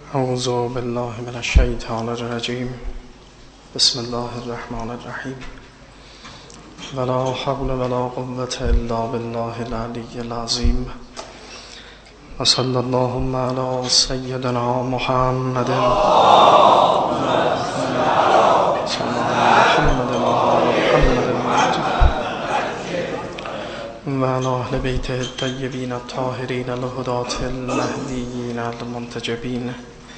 اعوذ بالله من الشیطان الرجیم. بسم الله الرحمن الرحیم. ولا حول ولا قوة الا بالله العلی العظیم. و صلی اللهم علی سیدنا محمد و علی اهل بیته الطیبین الطاهرین الهداة المهدیین المنتجبین،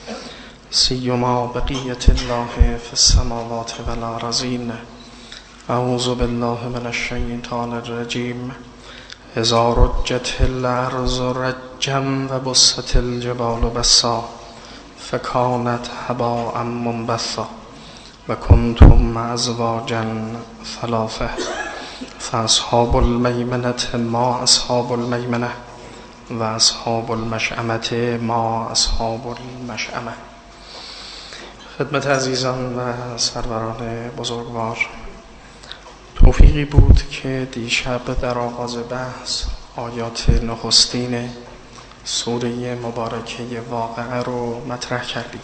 سیما بقیة الله فی السماوات والارضین. اعوذ بالله من الشیطان الرجیم. اذا رجت الارض رجا و بست الجبال بسا فکانت هباء منبثا و کنتم ازواجا ثلاثه فاصحاب المیمنة ما اصحاب المیمنة و اصحاب المشأمة ما اصحاب المشأمة. خدمت عزیزان و سروران بزرگوار، توفیقی بود که دیشب در آغاز بحث آیات نخستین سوره مبارکه واقعه رو مطرح کردیم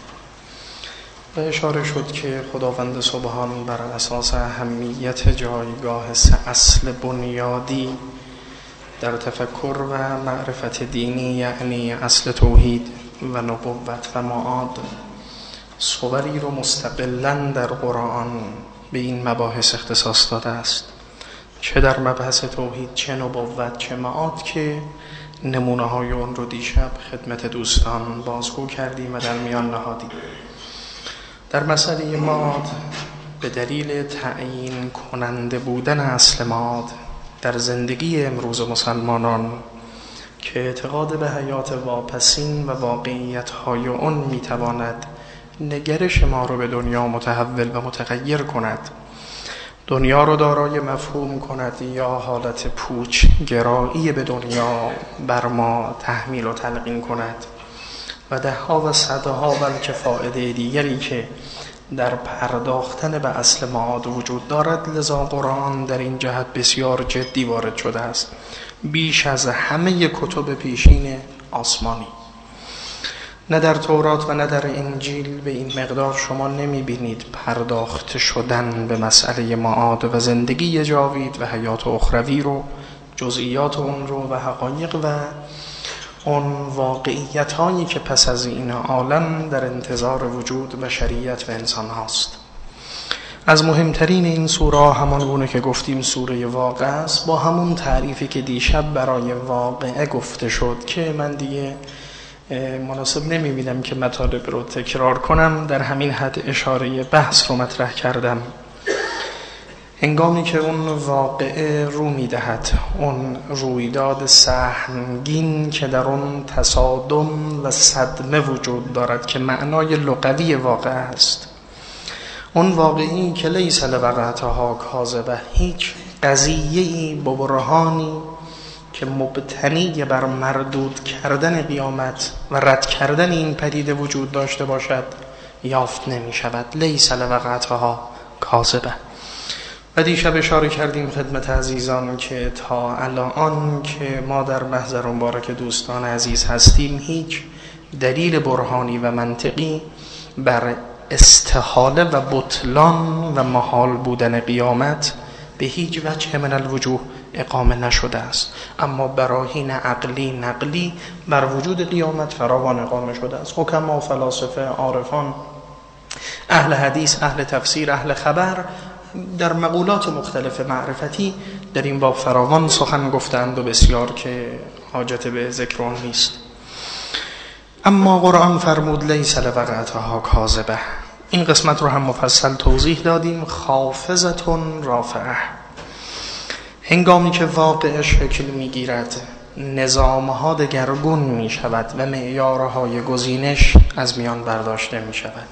و اشاره شد که خداوند سبحان بر اساس اهمیت جایگاه سه اصل بنیادی در تفکر و معرفت دینی، یعنی اصل توحید و نبوت و معاد، صوری رو مستقلاً در قرآن به این مباحث اختصاص داده است، چه در مبحث توحید، چه نبوت، چه معاد، که نمونه های اون رو دیشب خدمت دوستان بازگو کردیم و در میان نهادیم. در مسئله معاد به دلیل تعیین کننده بودن اصل معاد در زندگی امروز مسلمانان که اعتقاد به حیات واپسین و واقعیت های اون میتواند نگرش ما رو به دنیا متحول و متغیر کند، دنیا رو دارای مفهوم کند یا حالت پوچ گرایی به دنیا بر ما تحمیل و تلقین کند و دهها و صدها بلکه فائده دیگری که در پرداختن به اصل معاد وجود دارد. لذا قرآن در این جهت بسیار جدی وارد شده است، بیش از همه کتب پیشین آسمانی. نه در تورات و نه در انجیل به این مقدار شما نمی بینید پرداخت شدن به مسئله معاد و زندگی جاوید و حیات اخروی رو، جزئیات اون رو و حقایق و اون واقعیت هایی که پس از این عالم در انتظار وجود بشریت و انسان هاست. از مهمترین این سوره همان گونه که گفتیم سوره واقعه است، با همون تعریفی که دیشب برای واقعه گفته شد که من دیگه مناسب نمی‌بینم که مطالب رو تکرار کنم، در همین حد اشاره بحث رو مطرح کردم. هنگامی که اون واقعه رو می‌دهد، اون رویداد سهمگین که در اون تصادم و صدمه وجود دارد که معنای لغوی واقعه است، اون واقعی که لیس لوقعتها کاذبه، هیچ قضیه‌ای با برهانی که مبتنی بر مردود کردن قیامت و رد کردن این پدیده وجود داشته باشد یافت نمی شود. لیس لوقعتها کاذبه. و دیشب اشاره کردیم خدمت عزیزان که تا الان که ما در محضر مبارک دوستان عزیز هستیم، هیچ دلیل برهانی و منطقی بر استحاله و بطلان و محال بودن قیامت به هیچ وجه من الوجوه اقامه نشده است، اما براهین عقلی نقلی بر وجود قیامت فراوان اقامه شده است. حکما، فلاسفه، عارفان، اهل حدیث، اهل تفسیر، اهل خبر در مقولات مختلف معرفتی در این باب فراوان سخن گفتند و بسیار که حاجت به ذکر آن نیست. اما قرآن فرمود لیس لوقعتها کاذبه. این قسمت رو هم مفصل توضیح دادیم. خافضتون رافعه، هنگامی که واقع شکل میگیرد، نظامها دگرگون می شود و معیارهای گزینش از میان برداشته می شود.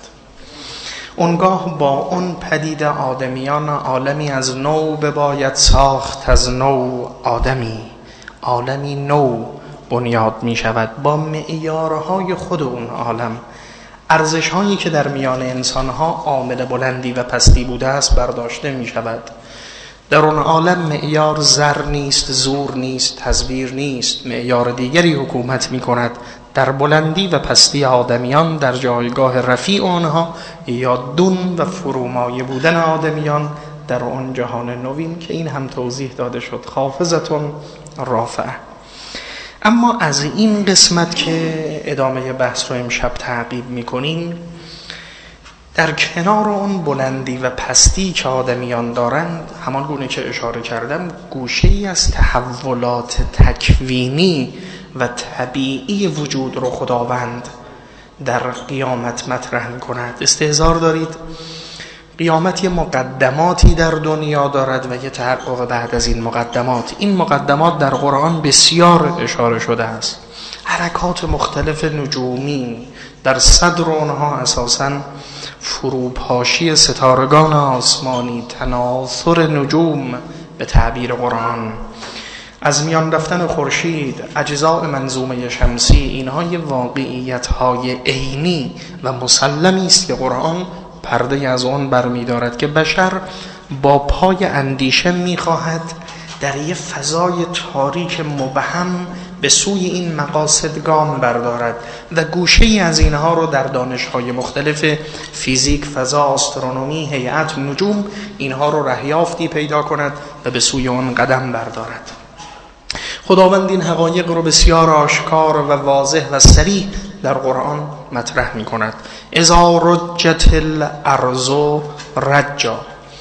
اونگاه با اون پدید آدمیان عالمی از نو بباید ساخت، از نو عالمی نو بنیاد می شود با معیارهای خود اون عالم. ارزش‌هایی که در میان انسان‌ها عامل بلندی و پستی بوده است برداشته می شود. در اون عالم معیار زر نیست، زور نیست، تزویر نیست، معیار دیگری حکومت می کند در بلندی و پستی آدمیان، در جایگاه رفیع آنها، یا دون و فرومایه بودن آدمیان در اون جهان نوین که این هم توضیح داده شد، خافضتون رافعه. اما از این قسمت که ادامه بحث رو امشب تعقیب میکنیم، در کنار اون بلندی و پستی که آدمیان دارند، همان گونه که اشاره کردم، گوشه‌ای از تحولات تکوینی و طبیعی وجود رو خداوند در قیامت مطرح می‌کند. استحضار دارید قیامت یه مقدماتی در دنیا دارد و یه تحقق بعد از این مقدمات. این مقدمات در قرآن بسیار اشاره شده است. حرکات مختلف نجومی در صدر اونها اساساً فروپاشی ستارگان آسمانی، تناثر نجوم به تعبیر قرآن، از میان رفتن خورشید، اجزاء منظومه شمسی، اینها یه واقعیت‌های عینی و مسلمی است که قرآن پرده از آن برمی‌دارد که بشر با پای اندیشه می‌خواهد در یه فضای تاریک مبهم به سوی این مقاصد گام بردارد و گوشه‌ای از اینها رو در دانش‌های مختلف فیزیک، فضا، آسترونومی، هیئت، نجوم، اینها رو رهیافتی پیدا کند و به سوی آن قدم بردارد. خداوند این حقایق رو بسیار آشکار و واضح و صریح در قرآن مطرح می‌کند. اذا رجت الارض رجا.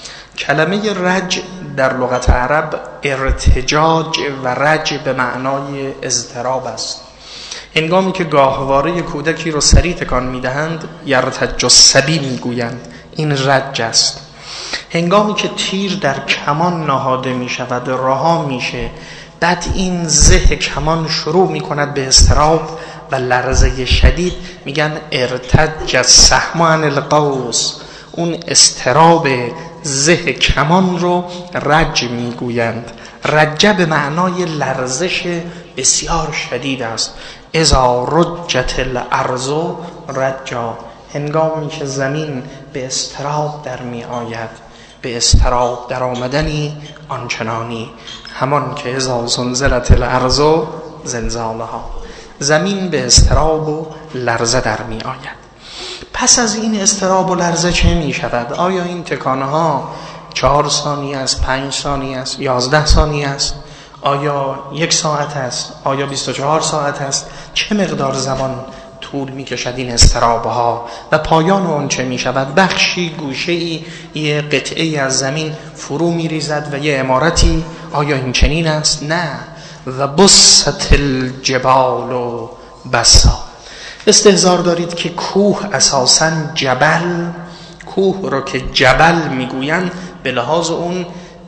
کلمه رج در لغت عرب ارتجاج و رج به معنای اضطراب است. هنگامی که گاهواره کودکی رو سری تکان می‌دهند، یرتج الصبی می‌گویند، این رج است. هنگامی که تیر در کمان نهاده می‌شود، رها میشه، بعد این زه کمان شروع می‌کند به اضطراب و لرزه شدید، میگن ارتج السهم عن القوس. اون اضطراب زه کمان رو رج میگویند. رج به معنای لرزش بسیار شدید است. اذا رجت الارض رجا. هنگامی که زمین به اضطراب در می آید، به اضطراب در آمدنی آنچنانی، همان که اذا زلزلت الارض زلزالها. زمین به اضطراب و لرزه در می آید. پس از این اضطراب و لرزه چه می شود؟ آیا این تکانه ها 4 ثانیه است، 5 ثانیه است، 11 ثانیه است؟ آیا 1 ساعت است؟ آیا 24 ساعت است؟ چه مقدار زمان طول می کشد این اضطراب ها؟ و پایان اون چه می شود؟ بخشی، گوشه‌ای، یه قطعه از زمین فرو می ریزد و یه عمارتی. آیا این چنین است؟ نه. و بست الجبال و بسا. استحضار دارید که کوه اساساً جبل، کوه رو که جبل میگویند به لحاظ اون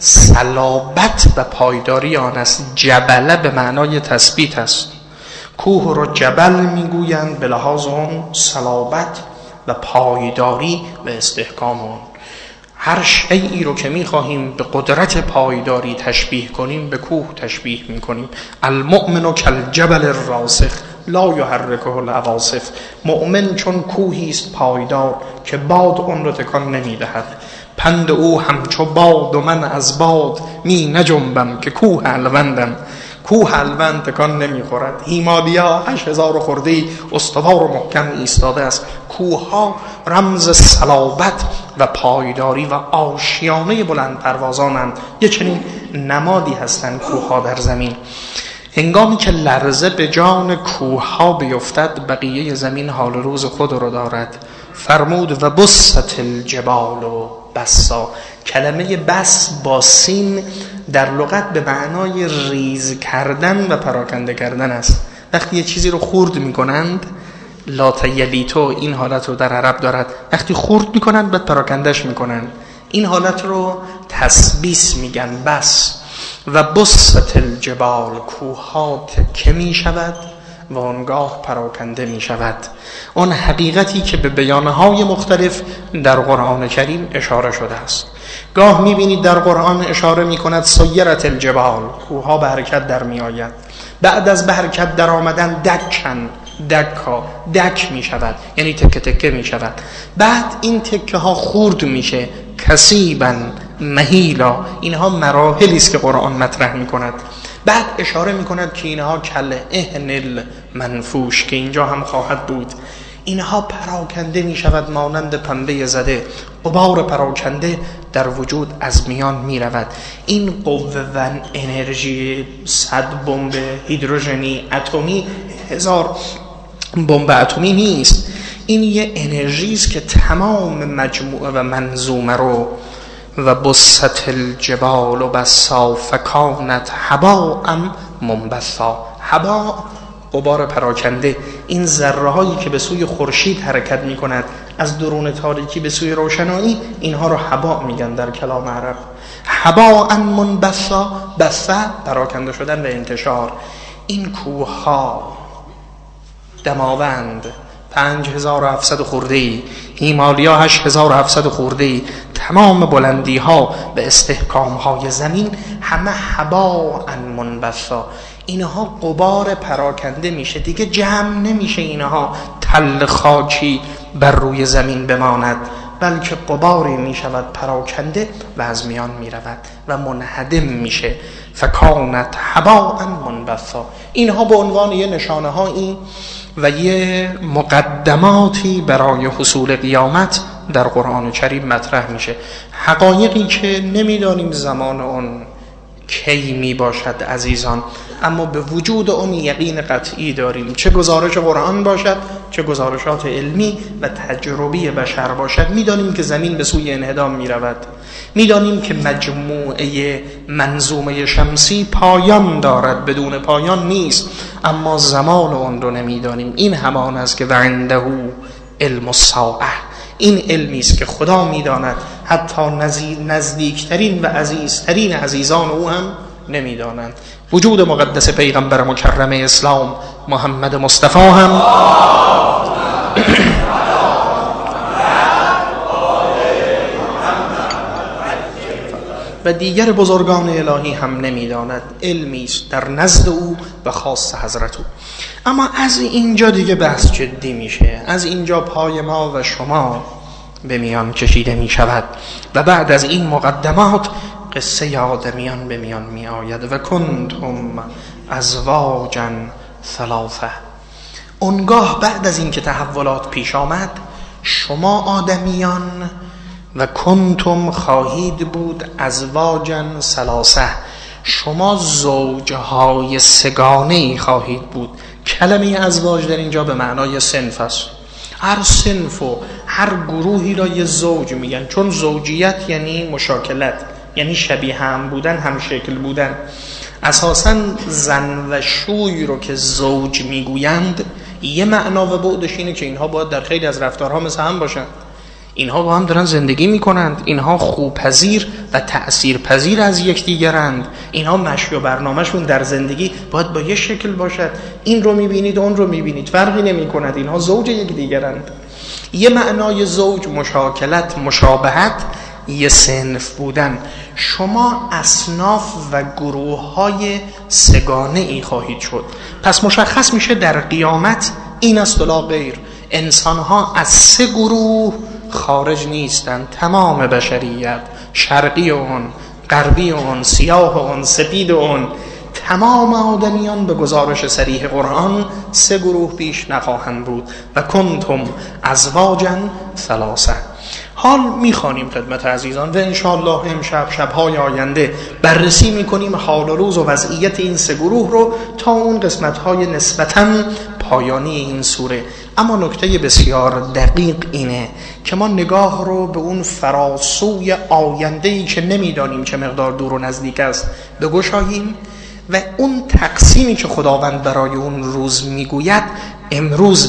صلابت و پایداری آن است. جبله به معنای تثبیت است. کوه رو جبل میگویند به لحاظ اون صلابت و پایداری و استحکام اون. هر شیئی رو که میخواهیم به قدرت پایداری تشبیه کنیم، به کوه تشبیه میکنیم. المؤمن کالجبل الراسخ لا یحرکه العواصف. مؤمن چون کوهی است پایدار که باد اون رو تکان نمیدهد. پند او همچو باد و من از باد می نجنبم که کوه الوندم. کوه الوند تکان نمیخورد. هیمالیا 8000 خورده‌ای استوار و محکم ایستاده است. کوه ها رمز صلابت و پایداری و آشیانه بلند پروازانند. یه چنین نمادی هستند کوه ها در زمین. هنگامی که لرزه به جان کوه ها بیفتد، بقیه زمین حال روز خود رو دارد. فرمود و بست الجبال و بسا. کلمه بس با سین در لغت به معنای ریز کردن و پراکنده کردن است. وقتی یه چیزی رو خورد میکنند، لاتیلیتو این حالت رو در عرب دارد. وقتی خورد میکنند بعد پراکندش میکنند، این حالت رو تسبیس میگن. بس. و بست الجبال. کوها تکه می شود و آنگاه پراکنده می شود. اون حقیقتی که به بیانهای مختلف در قرآن کریم اشاره شده است. گاه می بینید در قرآن اشاره می کند سیرت الجبال. کوها به حرکت در می آید. بعد از به حرکت در آمدن دک می شود، یعنی تکه تکه می شود. بعد این تکه ها خورد میشه. کثیبا مهیلا. اینها مراحلی است که قرآن مطرح می کند. بعد اشاره می کند که اینها کل اهن منفوش که اینجا هم خواهد بود. اینها پراکنده می شود مانند پنبه زده، غبار پراکنده در وجود از میان می رود. این قوه و انرژی 100 بمب هیدروژنی اتمی 1000 بمب اتمی نیست. این یه انرژی است که تمام مجموعه و منظومه رو و بسط الجبال و بسا فکانت هباء منبثا. هباء غبار پراکنده، این ذره هایی که به سوی خورشید حرکت می کند از درون تاریکی به سوی روشنایی، اینها رو هباء میگن در کلام عرب. هباء منبثا، بثا پراکنده شدن و انتشار. این کوه ها دماوند 5700 خورده‌ای، هیمالیا 8700 خورده‌ای، تمام بلندی ها به استحکام های زمین همه هباء منبثا. اینها غبار پراکنده میشه، دیگه جمع نمیشه اینها تل خاکی بر روی زمین بماند، بلکه غباری میشود پراکنده و از میان میرود و منهدم میشه. فکانت هباء منبثا. اینها به عنوان یه نشانه هایی و یه مقدماتی برای حصول قیامت در قرآن کریم مطرح میشه. حقایقی که نمیدانیم زمان اون کی می باشد عزیزان، اما به وجود اون یقین قطعی داریم، چه گزارش قرآن باشد چه گزارشات علمی و تجربی بشر باشد. میدانیم که زمین به سوی انهدام می رود، میدانیم که مجموعه منظومه شمسی پایان دارد، بدون پایان نیست، اما زمان اون رو نمیدانیم. این همان است که و عنده علم الساعه، این علمی است که خدا میداند، حتی نزدیکترین و عزیزترین عزیزان او هم نمیدانند. وجود مقدس پیغمبر مکرم اسلام محمد مصطفی هم و دیگر بزرگان الهی هم نمیداند. علمی است در نزد او و خاص حضرت او. اما از اینجا دیگه بحث جدی میشه، از اینجا پای ما و شما به میان کشیده می شود و بعد از این مقدمات قصه آدمیان به میان می آید. و کنتم ازواجا ثلاثه. اونگاه بعد از این که تحولات پیش آمد، شما آدمیان و کنتم خواهید بود ازواجا ثلاثه، شما زوجهای سگانه‌ای خواهید بود. کلمه ازواج در اینجا به معنای صنف است. هر صنف و هر گروهی را یه زوج میگن، چون زوجیت یعنی مشاکلت، یعنی شبیه هم بودن، هم شکل بودن. اساساً زن و شوی رو که زوج میگویند، یه معنا و بعدش اینه که اینها باید در خیلی از رفتارها مثل هم باشن، اینها با هم دارن زندگی میکنند، اینها خوب‌پذیر و تأثیرپذیر از یکدیگرند، اینها مشی و برنامه‌شون در زندگی باید با یه شکل باشد. این رو میبینید اون رو میبینید، فرقی نمیکند، اینها زوج یکدیگرند. یه معنای زوج مشاکلت، مشابهت، یه صنف بودن. شما اصناف و گروه‌های سگانه‌ای خواهید شد. پس مشخص میشه در قیامت این است و لا غیر. انسان‌ها از 3 گروه خارج نیستند. تمام بشریت، شرقی اون، غربی اون، سیاه اون، سپید اون، تمام آدمیان به گزارش صریح قرآن 3 گروه بیش نخواهند بود. و کنتم ازواجا ثلاثه. حال میخوانیم خدمت عزیزان و انشاءالله امشب شبهای آینده بررسی میکنیم حال و روز و وضعیت این 3 گروه رو تا اون قسمتهای نسبتاً پایانی این سوره. اما نکته بسیار دقیق اینه که ما نگاه رو به اون فراسوی آینده‌ای که نمیدانیم چه مقدار دور و نزدیک است بگشاییم و اون تقسیمی که خداوند برای اون روز میگوید امروز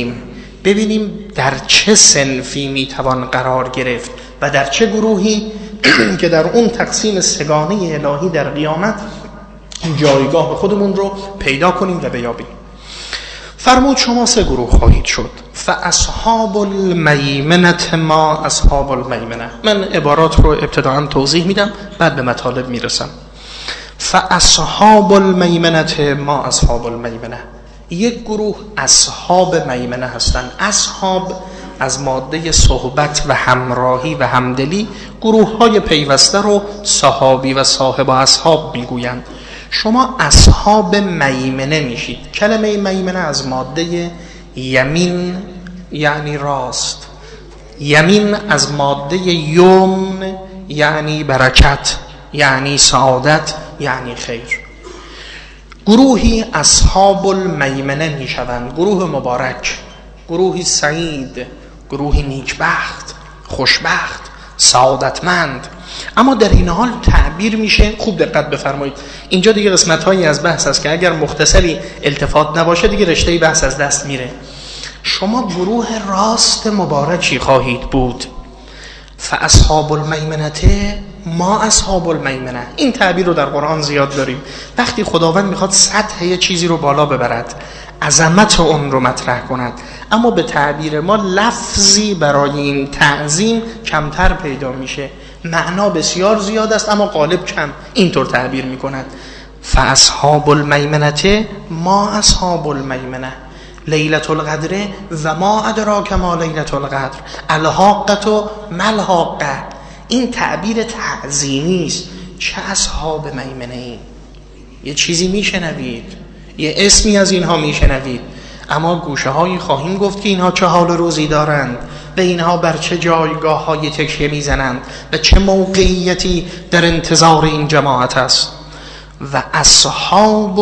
ببینیم در چه صنفی میتوان قرار گرفت و در چه گروهی که در اون تقسیم سگانه الهی در قیامت جایگاه خودمون رو پیدا کنیم و بیابیم. فرمود شما 3 گروه خواهید شد. فاصحاب المیمنه ما اصحاب المیمنه. من عبارات رو ابتداءً توضیح میدم، بعد به مطالب میرسم. فاصحاب المیمنه ما اصحاب المیمنه. یک گروه اصحاب میمنه هستند. اصحاب از ماده صحبت و همراهی و همدلی، گروه های پیوسته رو صحابی و صاحب و اصحاب میگویند. شما اصحاب میمنه میشید. کلمه میمنه از ماده یمین یعنی راست، یمین از ماده یمن یعنی برکت، یعنی سعادت، یعنی خیر. گروهی اصحاب المیمنه میشوند، گروه مبارک، گروهی سعید، گروهی نیکبخت، خوشبخت، سعادتمند. اما در این حال تعبیر میشه، خوب دقت بفرمایید، اینجا دیگه قسمت‌هایی از بحث است که اگر مختصری التفات نباشه دیگه رشته بحث از دست میره. شما گروه راست مبارکی خواهید بود. فاصحاب المیمنه ما اصحاب المیمنه. این تعبیر رو در قرآن زیاد داریم. وقتی خداوند میخواد سطح یه چیزی رو بالا ببرد، عظمت اون رو مطرح کند، اما به تعبیر ما لفظی برای این تعظیم کمتر پیدا میشه، معنا بسیار زیاد است اما قالب کم. اینطور تعبیر میکند فاصحاب المیمنه ما اصحاب المیمنه لیلة القدر و ما ادراک ما لیلة القدر الحاقة ما الحاقة. این تعبیر تعظیمی است. چه اصحاب میمنه این؟ یه چیزی میشنوید، یه اسمی از اینها میشنوید، اما گوشه هایی خواهیم گفت که اینها چه حال روزی دارند و اینها بر چه جایگاه های تکیه میزنند و چه موقعیتی در انتظار این جماعت است. و اصحاب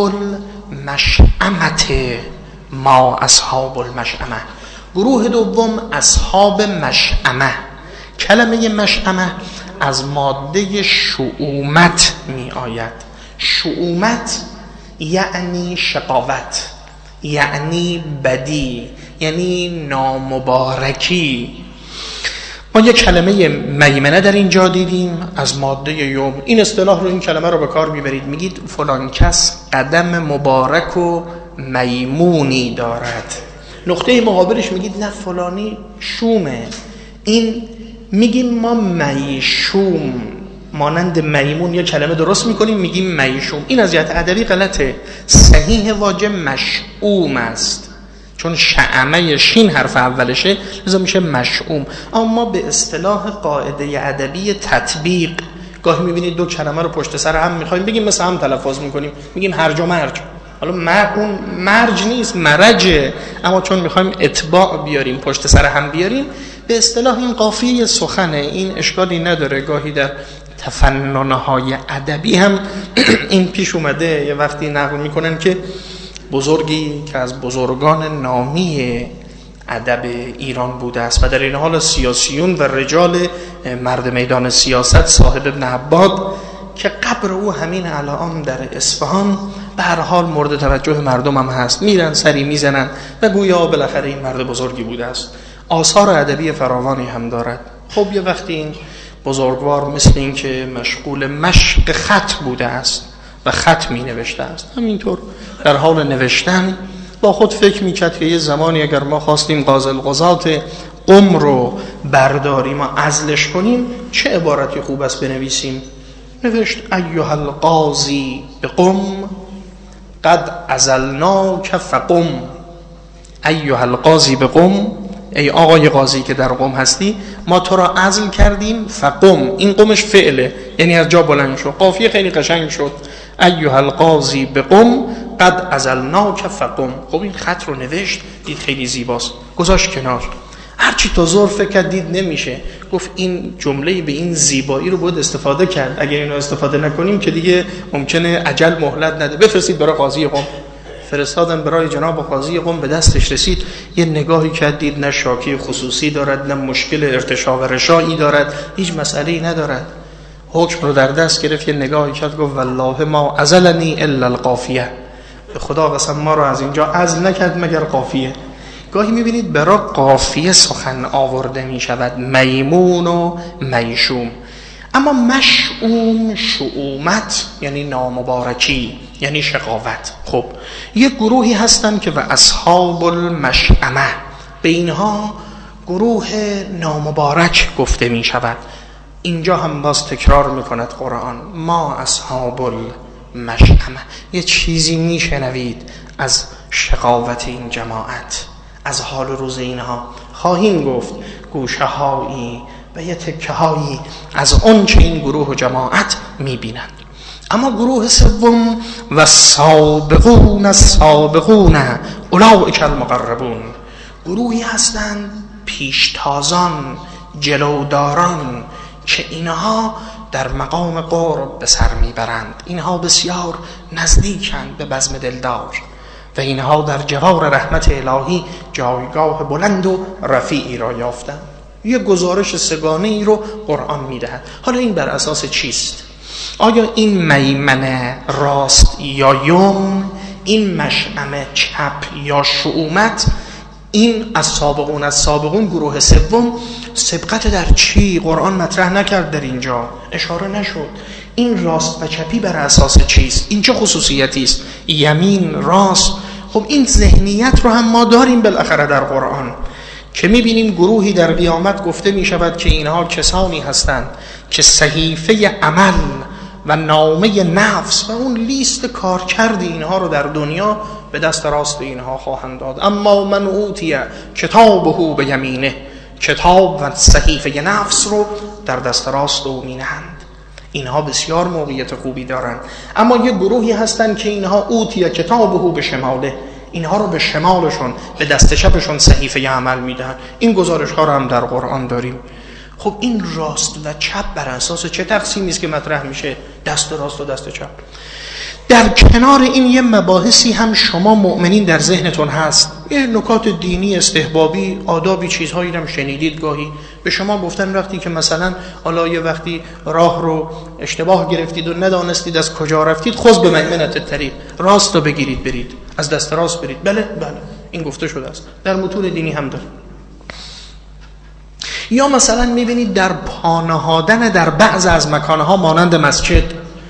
المشأمة ما اصحاب المشأمة. گروه دوم اصحاب مشأمه. کلمه مشأمه از ماده شؤومت می آید. شؤومت یعنی شقاوت، یعنی بدی، یعنی نامبارکی. ما یک کلمه میمنه در اینجا دیدیم از ماده یوم. این اصطلاح رو، این کلمه رو به کار میبرید، میگید فلان کس قدم مبارک و میمونی دارد. نقطه مقابلش میگید نه فلانی شومه. این میگیم ما میشوم، مانند میمون یه کلمه درست میکنیم میگیم میشوم. این از جهت ادبی غلطه. صحیح واژه مشؤوم است، چون شعمه شین حرف اولشه لذا میشه مشؤوم. اما به اصطلاح قاعده ادبی تطبیق گاهی میبینید دو کلمه رو پشت سر هم میخوایم بگیم مثل هم تلفظ میکنیم، میگیم هرج و مرج. حالا اون مرج نیست، مرجه، اما چون میخوایم اتباع بیاریم، پشت سر هم بیاریم، به اصطلاح این قافیه سخنه. این اشکالی نداره. گاهی در تفننهای ادبی هم این پیش اومده. یه وقتی نقل میکنن که بزرگی که از بزرگان نامی ادب ایران بوده است و در این حال سیاسیون و رجال مرد میدان سیاست، صاحب ابن عباد، که قبر او همین الان در اصفهان به هر حال مورد توجه مردم هم هست، میرن سری میزنن و گویا بالاخره این مرد بزرگی بوده است. آثار ادبی فراوانی هم دارد. خب یه وقتی این بزرگوار مثل این که مشغول مشق خط بوده است و خط می نوشته است، همینطور در حال نوشتن با خود فکر میکرد که یه زمانی اگر ما خواستیم غازل غزات قم رو برداریم و عزلش کنیم چه عبارتی خوب است بنویسیم. نوشت ایها القاضی بقم قد عزلناک فقم. ایها القاضی بقم، ای آقای قاضی که در قم هستی، ما تو را عزل کردیم. فقم، این قمش فعله، یعنی از جا بلند شو. قافیه خیلی قشنگ شد. ایها القاضی بقم قد عزلناک فقم. خب این خط رو نوشت، دید خیلی زیباست، گذاشت کنار. هرچی تا زور فکر کرد دید نمیشه، گفت این جمله به این زیبایی رو باید استفاده کرد. اگر اینو استفاده نکنیم که دیگه ممکنه اجل مهلت نده. بفرستید برای قاضی قم. فرستادن برای جناب قاضی قم. به دستش رسید، یه نگاهی کرد، دید نه شاکی خصوصی دارد، نه مشکل ارتشا و رشایی دارد، هیچ مسئله‌ای ندارد. حکم رو در دست گرفت، یه نگاهی کرد، گفت والله ما عزلنی الا القافیه. به خدا قسم ما رو از اینجا عزل نکرد مگر قافیه. گاهی میبینید برای قافیه سخن آورده میشود، میمون و میشوم. اما مشؤوم، شؤومت یعنی نامبارکی، یعنی شقاوت. خب یک گروهی هستن که و اصحاب المشأمه، به اینها گروه نامبارک گفته می شود. اینجا هم باز تکرار می کند قرآن، ما اصحاب المشأمه. یه چیزی می شنوید از شقاوت این جماعت، از حال روز اینها. خواهیم گفت گوشه هایی و یه تکه هایی از اون چه این گروه و جماعت می بینند. اما گروه سوم و سابقون السابقون اولئک المقربون، گروهی هستند پیشتازان، جلوداران که اینها در مقام قرب به سر میبرند، اینها بسیار نزدیکند به بزم دلدار و اینها در جوار رحمت الهی جایگاه بلند و رفیعی را یافتند. یک گزارش سگانه ای رو قرآن میدهد. حالا این بر اساس چیست؟ آیا این میمنه راست یا یمن، این مشأمه چپ یا شؤومت؟ این از سابقون گروه سوم سبقت در چی قرآن مطرح نکرد، در اینجا اشاره نشد. این راست و چپی بر اساس چیست؟ این چه خصوصیتی است؟ یمین، راست. خب این ذهنیت رو هم ما داریم بالاخره در قرآن که میبینیم گروهی در قیامت گفته میشود که اینها کسانی هستند که صحیفه عمل و نامه نفس و اون لیست کارکرد اینها رو در دنیا به دست راست اینها خواهند داد. اما من اوتی کتابه به یمینه، کتاب و صحیفه نفس رو در دست راست او مینهند. اینها بسیار موقعیت خوبی دارند. اما یه گروهی هستند که اینها اوتی کتابه به شماله، اینها رو به شمالشون، به دست چپشون صحیفه عمل میدن. این گزارش ها رو هم در قرآن داریم. خب این راست و چپ بر اساس چه تقسیمی است که مطرح میشه؟ دست راست و دست چپ. در کنار این یه مباحثی هم شما مؤمنین در ذهنتون هست، یه نکات دینی، استحبابی، آدابی، چیزهایی هم شنیدید. گاهی به شما گفتن وقتی که مثلا حالا یه وقتی راه رو اشتباه گرفتید و ندانستید از کجا رفتید، خذ به میمنة الطریق، راست رو بگیرید برید، از دست راست برید. بله این گفته شده است، در متون دینی هم داره. یا مثلا میبینید در پانهادن در بعض از مکانها مانند مسجد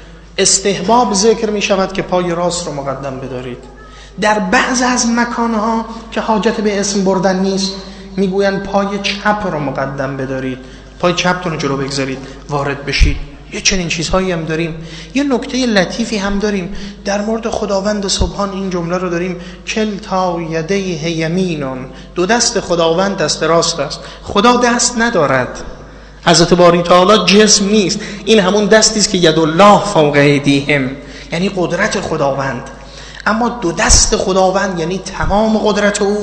استحباب ذکر می شود که پای راست رو مقدم بدارید. در بعض از مکانها که حاجت به اسم بردن نیست میگوین پای چپ رو مقدم بدارید، پای چپتون رو جلو بگذارید وارد بشید. یه چنین چیزهایی هم داریم. یه نکته لطیفی هم داریم در مورد خداوند سبحان. این جمله رو داریم کلتا یدیه یمینون، دو دست خداوند دست راست است. خدا دست ندارد، حضرت باری تعالی جسم نیست. این همون دستی است که ید الله فوق ایدیهم، یعنی قدرت خداوند. اما دو دست خداوند یعنی تمام قدرت او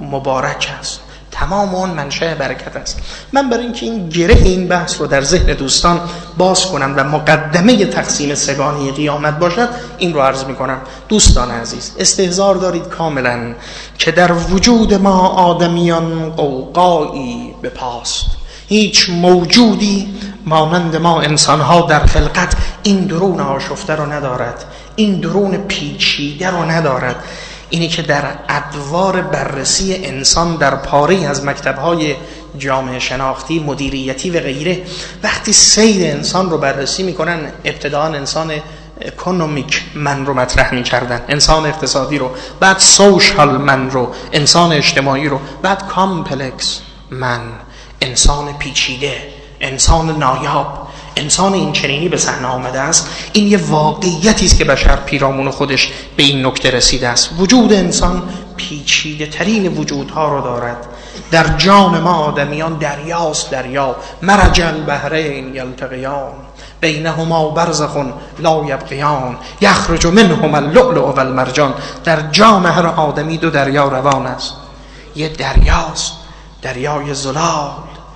مبارک است، تمام اون منشأ برکت است. من برای اینکه این گره این بحث رو در ذهن دوستان باز کنم و مقدمه تقسیم سگانه قیامت باشد، این رو عرض میکنم. دوستان عزیز، استحضار دارید کاملا که در وجود ما آدمیان قوقایی به پاست. هیچ موجودی مانند ما انسانها در خلقت این درون آشفته رو ندارد، این درون پیچیده رو ندارد. اینی که در ادوار بررسی انسان در پاره از مکتب‌های جامعه شناختی، مدیریتی و غیره، وقتی سیر انسان رو بررسی میکنن، ابتداء انسان اکونومیک من رو مطرح میکردن، انسان اقتصادی رو، بعد سوشال من رو، انسان اجتماعی رو، بعد کامپلکس من، انسان پیچیده، انسان نایاب، انسان این چنینی به صحنه آمده است. این یه واقعیتی است که بشر پیرامون خودش به این نکته رسیده است. وجود انسان پیچیده ترین وجودها رو دارد. در جان ما آدمیان دریاست، دریا، مرج البحرین یلتقیان بینهما برزخ لا یبغیان یخرج منهما اللؤلؤ والمرجان. در جان هر آدمی دو دریا روان است. یه دریاست، دریای زلال،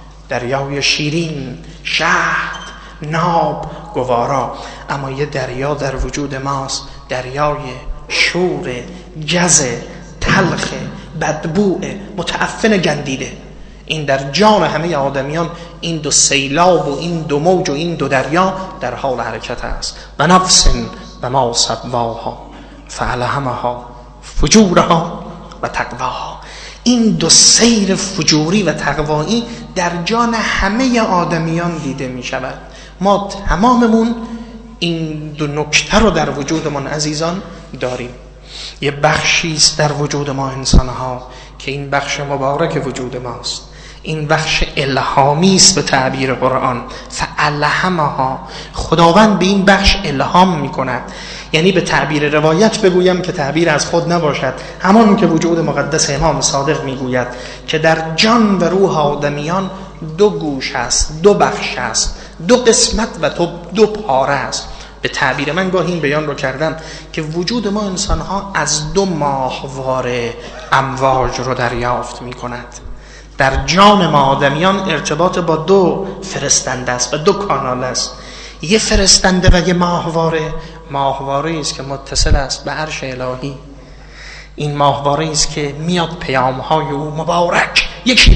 دریای شیرین، شهد، ناب، گوارا. اما یه دریا در وجود ماست، دریای شور، جز، تلخ، بدبوع، متعفن، گندیده. این در جان همه آدمیان این دو سیلاب و این دو موج و این دو دریا در حال حرکت است. و نفس و ما سواها فالهمها فجورها و تقواها. این دو سیر فجوری و تقوایی در جان همه آدمیان دیده می شود. ما تماممون این دو نکته رو در وجودمون عزیزان داریم. یه بخشی است در وجود ما انسان‌ها که این بخش مبارک وجود ماست. این بخش الهامی است به تعبیر قرآن. فالهمها، خداوند به این بخش الهام می‌کند. یعنی به تعبیر روایت بگویم که تعبیر از خود نباشد، همان که وجود مقدس امام صادق میگوید که در جان و روح آدمیان دو گوش است، دو بخش است، دو قسمت و دو پاره است. به تعبیر من گاهی این بیان رو کردم که وجود ما انسان‌ها از 2 ماهواره امواج رو دریافت می‌کند. در جان ما آدمیان ارتباط با 2 فرستنده است و 2 کانال است. یه فرستنده و یه ماهواره است که متصل است به عرش الهی. این ماهواره است که میاد پیام‌های او مبارک یکی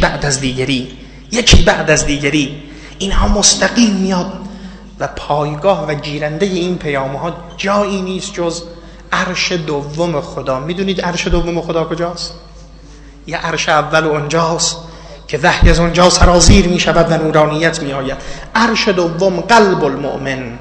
بعد از دیگری اینها مستقیم میاد و پایگاه و گیرنده این پیام‌ها جایی نیست جز عرش دوم خدا. میدونید عرش دوم خدا کجاست؟ یه عرش اول اونجاست که وحی از اونجا سرازیر می شود و نورانیت می آید. عرش دوم قلب المؤمن،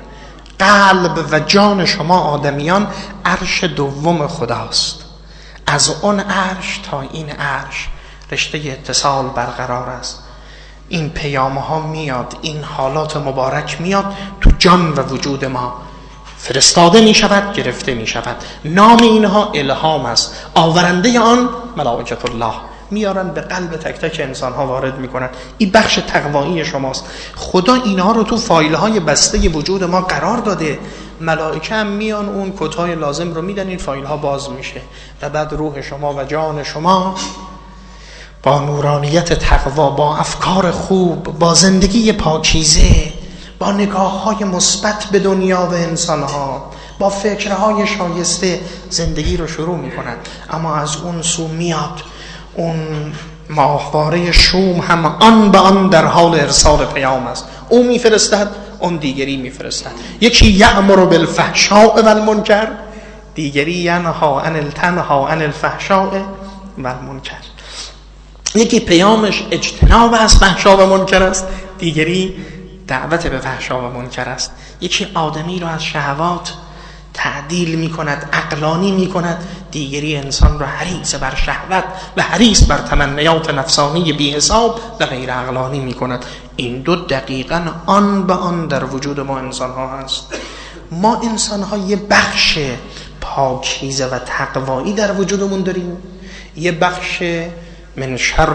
قلب و جان شما آدمیان عرش دوم خداست. از اون عرش تا این عرش رشته اتصال برقرار است. این پیام ها میاد، این حالات مبارک میاد تو جان و وجود ما، فرستاده می شود، گرفته می شود. نام اینها الهام است. آورنده آن ملائکت الله میارن به قلب تک تک انسان ها وارد میکنن. این بخش تقوایی شماست. خدا اینها رو تو فایل های بسته وجود ما قرار داده. ملائکه هم میان اون کدهای لازم رو میدن، این فایل ها باز میشه و بعد روح شما و جان شما با نورانیت تقوا، با افکار خوب، با زندگی پاکیزه، با نگاه های مثبت به دنیا و انسان ها، با فکرهای شایسته زندگی رو شروع میکنن. اما از اون سو میاد اون ماهواره شوم هم آن به آن در حال ارسال پیام است. او میفرستد، اون دیگری میفرستد. یکی یأمر بالفحشاء و المنکر، دیگری ینها عن الفحشاء و المنکر. یکی پیامش اجتناب از فحشا و منکر است، دیگری دعوت به فحشا و منکر است. یکی آدمی رو از شهوات تعدیل می کند، عقلانی می کند، دیگری انسان رو حریص بر شهوت و حریص بر تمنیات نفسانی بی حساب و غیر عقلانی می کند. این 2 دقیقاً آن به آن در وجود ما انسان ها هست. ما انسان ها یه بخش پاکیزه و تقوایی در وجودمون داریم، یه بخش من شر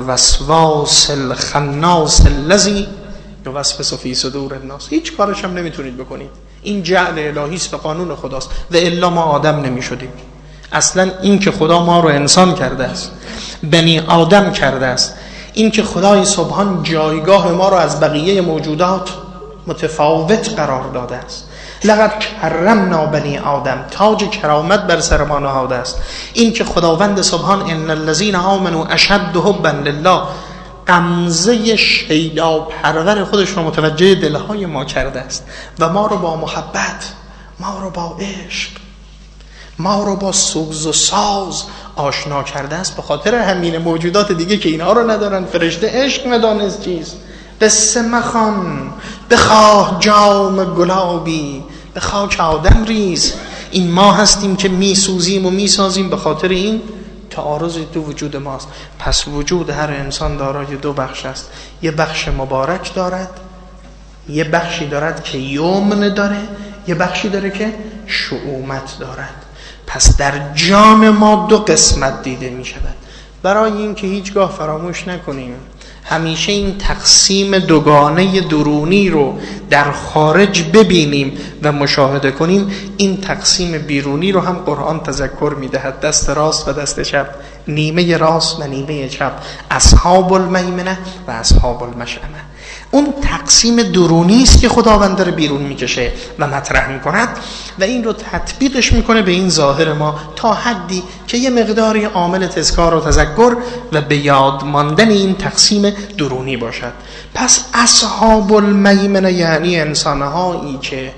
الوسواس الخناس الذی یوسوس فی صدور الناس. هیچ کارش هم نمیتونید بکنید. این جعل الهی است و قانون خداست و الا ما آدم نمیشدیم. اصلا این که خدا ما رو انسان کرده است، بنی آدم کرده است، این که خدای سبحان جایگاه ما رو از بقیه موجودات متفاوت قرار داده است. لقد کرمنا بنی آدم، تاج کرامت بر سر ما نهاده است. این که خداوند سبحان ان الذين آمنوا اشد حبا لله، غمزه شیدا پرور خودش رو متوجه دلهای ما کرده است و ما رو با محبت، ما رو با عشق، ما رو با سوز و ساز آشنا کرده است. به خاطر همین موجودات دیگه که اینها رو ندارن، فرشته عشق ندانست چیست. قصه مخوان، بخواه جام گلابی، به خاک آدم ریز. این ما هستیم که میسوزیم و میسازیم، به خاطر این تعارضی تو وجود ماست. پس وجود هر انسان دارای 2 بخش است. یه بخش مبارک دارد، یه بخشی دارد که یمن داره، یه بخشی داره که شؤومت دارد. پس در جان ما 2 قسمت دیده می شود. برای این که هیچگاه فراموش نکنیم همیشه این تقسیم دوگانه درونی رو در خارج ببینیم و مشاهده کنیم. این تقسیم بیرونی رو هم قرآن تذکر میدهد، دست راست و دست چپ، نیمه راست و نیمه چپ، اصحاب المیمنه و اصحاب المشأمه. اون تقسیم درونی است که خداوند داره بیرون میکشه و مطرح میکند و این رو تطبیقش میکنه به این ظاهر ما تا حدی که یه مقداری عامل تذکار و تذکر و به یاد ماندن این تقسیم درونی باشد. پس اصحاب المیمنه یعنی انسانهایی که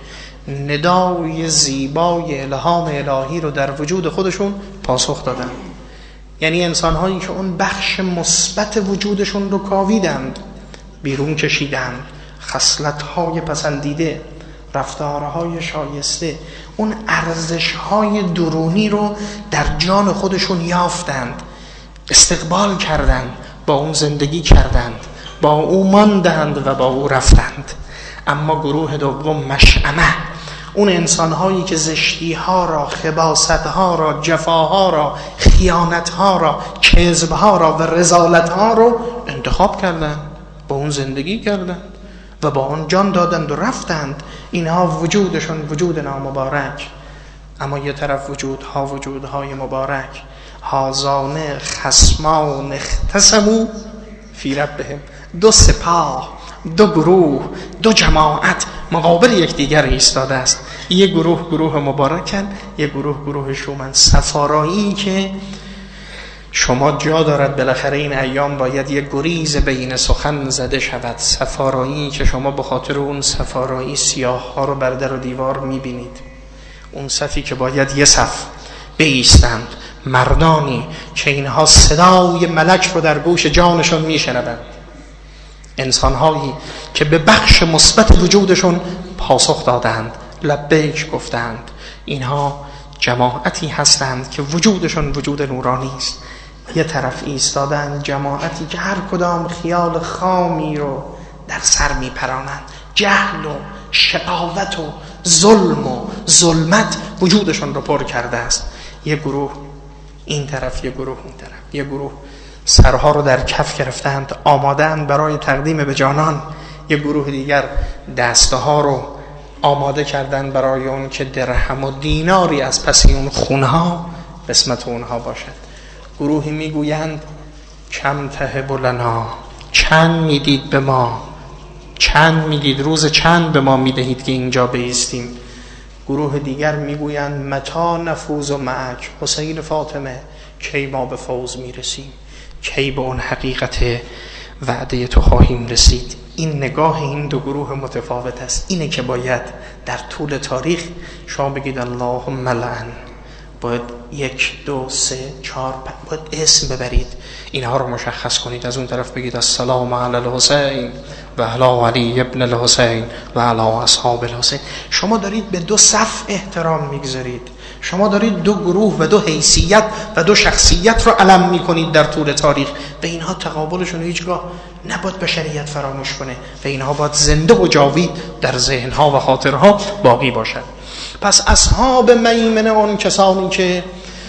ندای زیبای الهام الهی رو در وجود خودشون پاسخ دادن، یعنی انسانهایی که اون بخش مثبت وجودشون رو کاویدند، بیرون کشیدن، خصلت‌های پسندیده، رفتارهای شایسته، اون ارزش‌های درونی رو در جان خودشون یافتند، استقبال کردند، با اون زندگی کردند، با او ماندند و با او رفتند. اما گروه دوم مشأمه، اون انسان‌هایی که زشتی‌ها را، خباثت‌ها را، جفاها را، خیانت‌ها را، کذب‌ها را و رذالت‌ها رو انتخاب کردند، با اون زندگی کردند و با آن جان دادند و رفتند. اینها وجودشون وجود نامبارک، اما یه طرف وجودهای مبارک. هازان خصمان اختصموا فی ربهم، دو سپاه، دو گروه، دو جماعت مقابل یکدیگر ایستاده است. یه گروه مبارکن، یه گروه شومن. سفارایی که شما جا دارد بالاخره این ایام باید یه گریز بین سخن زده شود. سفارایی که شما به خاطر اون سفارایی سیاه ها رو بر در و دیوار میبینید. اون صفی که باید یه صف بایستند، مردانی که اینها صدای ملک رو در گوش جانشون میشنوند، انسانهایی که به بخش مثبت وجودشون پاسخ دادند، لبیک گفتند. اینها جماعتی هستند که وجودشون وجود نورانی است. یه طرف ایستادند جماعتی که هر کدام خیال خامی رو در سر میپرانند. جهل و شقاوت و ظلم و ظلمت وجودشون رو پر کرده است. یه گروه این طرف، یه گروه اون طرف. یه گروه سرها رو در کف گرفتند، آماده‌اند برای تقدیم به جانان. یه گروه دیگر دستها رو آماده کردند برای اون که درهم و دیناری از پس اون خونها قسمت اونها باشد. گروهی میگویند کم تهب لنا، چند میدید به ما، چند میدید، روز چند به ما میدهید که اینجا بایستیم. گروه دیگر میگویند متا نفوز و معک، حسین فاطمه کی ما به فوز میرسیم، کی به اون حقیقت وعده تو خواهیم رسید. این نگاه این دو گروه متفاوت است. اینه که باید در طول تاریخ شما بگید اللهم لعن، باید 1 2 3 4 باید اسم ببرید، اینها رو مشخص کنید. از اون طرف بگید السلام علی الحسین و علی علی ابن الحسین و علی اصحاب الحسین. شما دارید به دو صف احترام میگذارید، شما دارید دو گروه و دو حیثیت و دو شخصیت رو علم میکنید در طول تاریخ و اینها تقابلشون هیچگاه نباید بشریت فراموش کنه و اینها باید زنده و جاوید در ذهنها و خاطرها باقی باشد. پس اصحاب میمنه اون کسانی که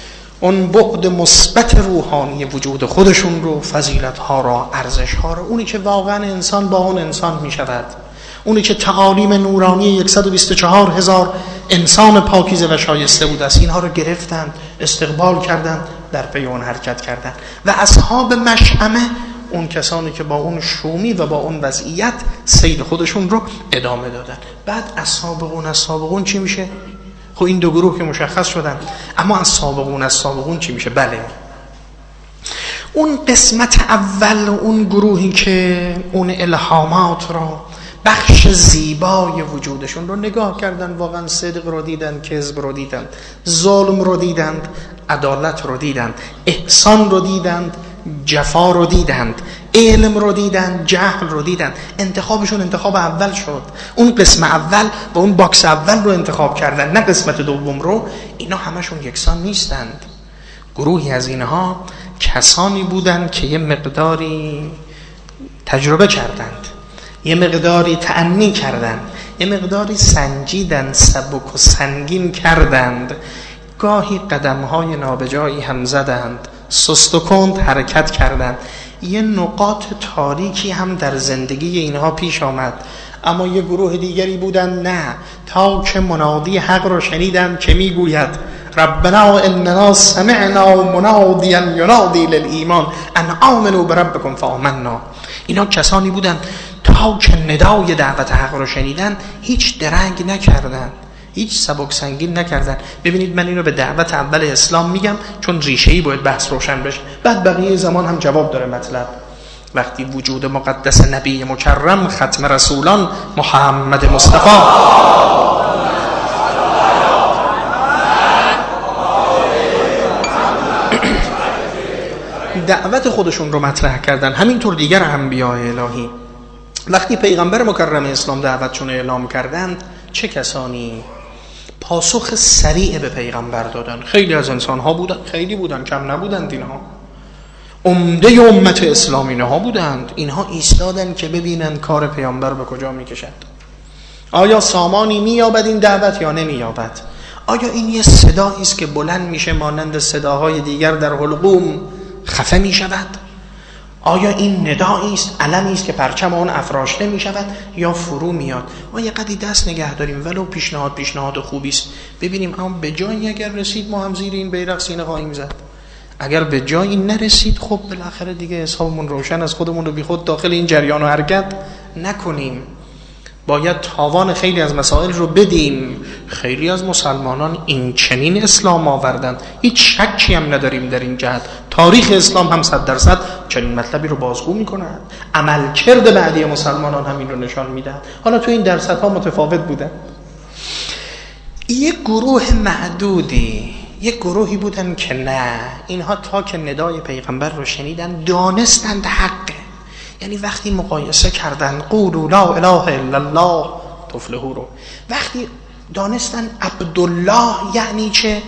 اون بعد مثبت روحانی وجود خودشون رو، فضیلت‌ها رو، ارزش‌ها رو، اونی که واقعا انسان با اون انسان میشود، اونی که تعالیم نورانی 124,000 انسان پاکیزه و شایسته بود است، اینها رو گرفتند، استقبال کردند، در پی اون حرکت کردند. و اصحاب مشأمه اون کسانی که با اون شومی و با اون وضعیت سیر خودشون رو ادامه دادن. بعد السابقون چی میشه؟ خب این دو گروه که مشخص شدن، اما السابقون چی میشه؟ بله، اون قسمت اول، اون گروهی که اون الهامات رو، بخش زیبای وجودشون رو نگاه کردن، واقعا صدق رو دیدن، کذب رو دیدن، ظلم رو دیدند، عدالت رو دیدند، احسان رو دیدند، جفا رو دیدند، علم رو دیدند، جهل رو دیدند. انتخابشون انتخاب اول شد. اون قسم اول و اون باکس اول رو انتخاب کردن، نه قسمت دوم رو. اینا همشون یکسان نیستند. گروهی از اینها کسانی بودند که یه مقداری تجربه کردند، یه مقداری تأنی کردند، یه مقداری سنجیدند، سبک و سنگین کردند، گاهی قدم‌های نابجایی هم زدند، سست و کند حرکت کردند. یه نقاط تاریکی هم در زندگی اینها پیش آمد. اما یه گروه دیگری بودند نه، تا که منادی حق را شنیدند که میگوید ربنا اننا سمعنا منادیا ینادی للایمان ان آمنوا بربکم فآمنا. اینا کسانی بودند تا که ندای دعوت حق را شنیدند هیچ درنگ نکردند، هیچ سبک سنگین نکردن. ببینید من اینو به دعوت اول اسلام میگم چون ریشه‌ای باید بحث روشن بشه، بعد بقیه زمان هم جواب داره مطلب. وقتی وجود مقدس نبی مکرم ختم رسولان محمد مصطفی دعوت خودشون رو مطرح کردن، همینطور دیگر انبیاء الهی وقتی پیغمبر مکرم اسلام دعوتشون اعلام کردند، چه کسانی پاسخ سریع به پیغمبر دادن؟ خیلی از انسان‌ها بودن، خیلی بودن، کم نبودند. اینها عمده امت اسلام اینها بودند. اینها ایستادن که ببینن کار پیامبر به کجا میکشد. آیا سامانی مییابد این دعوت یا نمییابد؟ آیا این یه صدایی است که بلند میشه مانند صداهای دیگر در حلقوم خفه میشود؟ آیا این ندایی است، علمی است که پرچم آن افراشته می شود یا فرو میاد؟ ما یه قدری دست نگه داریم، ولو پیشنهاد خوبی است، ببینیم اما به جایی اگر رسید ما هم زیر این بیرق سینه خواهیم زد. اگر به جایی نرسید خب بالاخره دیگه حسابمون روشن، از خودمون رو بی خود داخل این جریان و حرکت نکنیم. باید تاوان خیلی از مسائل رو بدیم. خیلی از مسلمانان این چنین اسلام آوردن، هیچ شکی هم نداریم در این جهت. تاریخ اسلام هم 100% چنین مطلبی رو بازگو می‌کند. عملکرد بعدی مسلمانان هم این رو نشان میدهد. حالا تو این درصدها متفاوت بودن. یک گروه معدودی، یک گروهی بودن که نه، اینها تا که ندای پیغمبر رو شنیدن دانستند حقه. یعنی وقتی مقایسه کردن قولوا لا اله الا الله تفلحوا رو، وقتی دانستن عبدالله یعنی چه،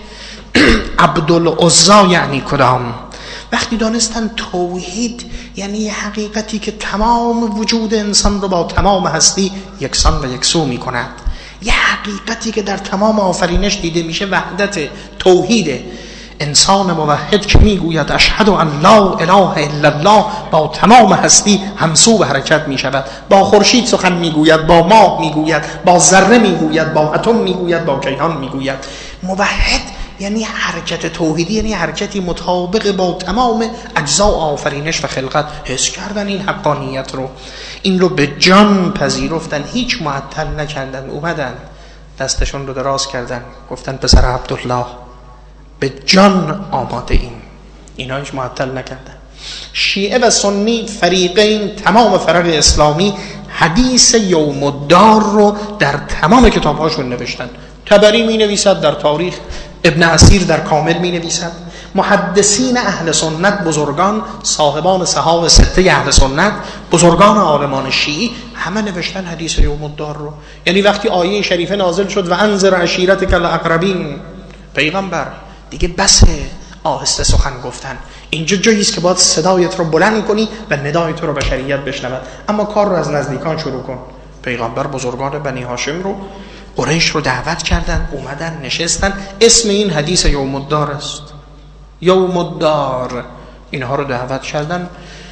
عبدالعزا یعنی کدام، وقتی دانستن توحید یعنی حقیقتی که تمام وجود انسان رو با تمام هستی یکسان و یکسو می کند، یه حقیقتی که در تمام آفرینش دیده میشه، وحدت توحیده. انسان موحد که میگوید اشهد ان لا اله الا الله با تمام هستی همسو به حرکت میشود، با خورشید سخن میگوید، با ماه میگوید، با ذره میگوید، با اتم میگوید، با کیهان میگوید. موحد یعنی حرکت توحیدی، یعنی حرکتی مطابق با تمام اجزا آفرینش و خلقت. حس کردن این حقانیت رو، این رو به جان پذیرفتن، هیچ معطل نکردن، اومدن دستشون رو دراز کردن گفتن پسر عبدالله به جان آماده ایم. اینا هیچ معطل نکردن. شیعه و سنی فریقین، تمام فرق اسلامی حدیث یوم الدار رو در تمام کتابهاشون نوشتن. طبری می نویسد در تاریخ، ابن اسیر در کامل می نویسد، محدثین اهل سنت، بزرگان صاحبان صحاح سته اهل سنت، بزرگان عالمان شیعی، همه نوشتن حدیث یوم الدار رو. یعنی وقتی آیه شریفه نازل شد و انذر عشیرتک الاقربین، پیغمبر دیگه بسه آهسته سخن گفتن، اینجا جایی است که باید صدایت رو بلند کنی و ندای تو رو بشریت بشنود، اما کار رو از نزدیکان شروع کن. پیغمبر بزرگان بنی هاشم رو، قریش رو دعوت کردن، اومدن نشستن. اسم این حدیث یوم الدار است، یوم الدار. اینها رو دعوت کردن،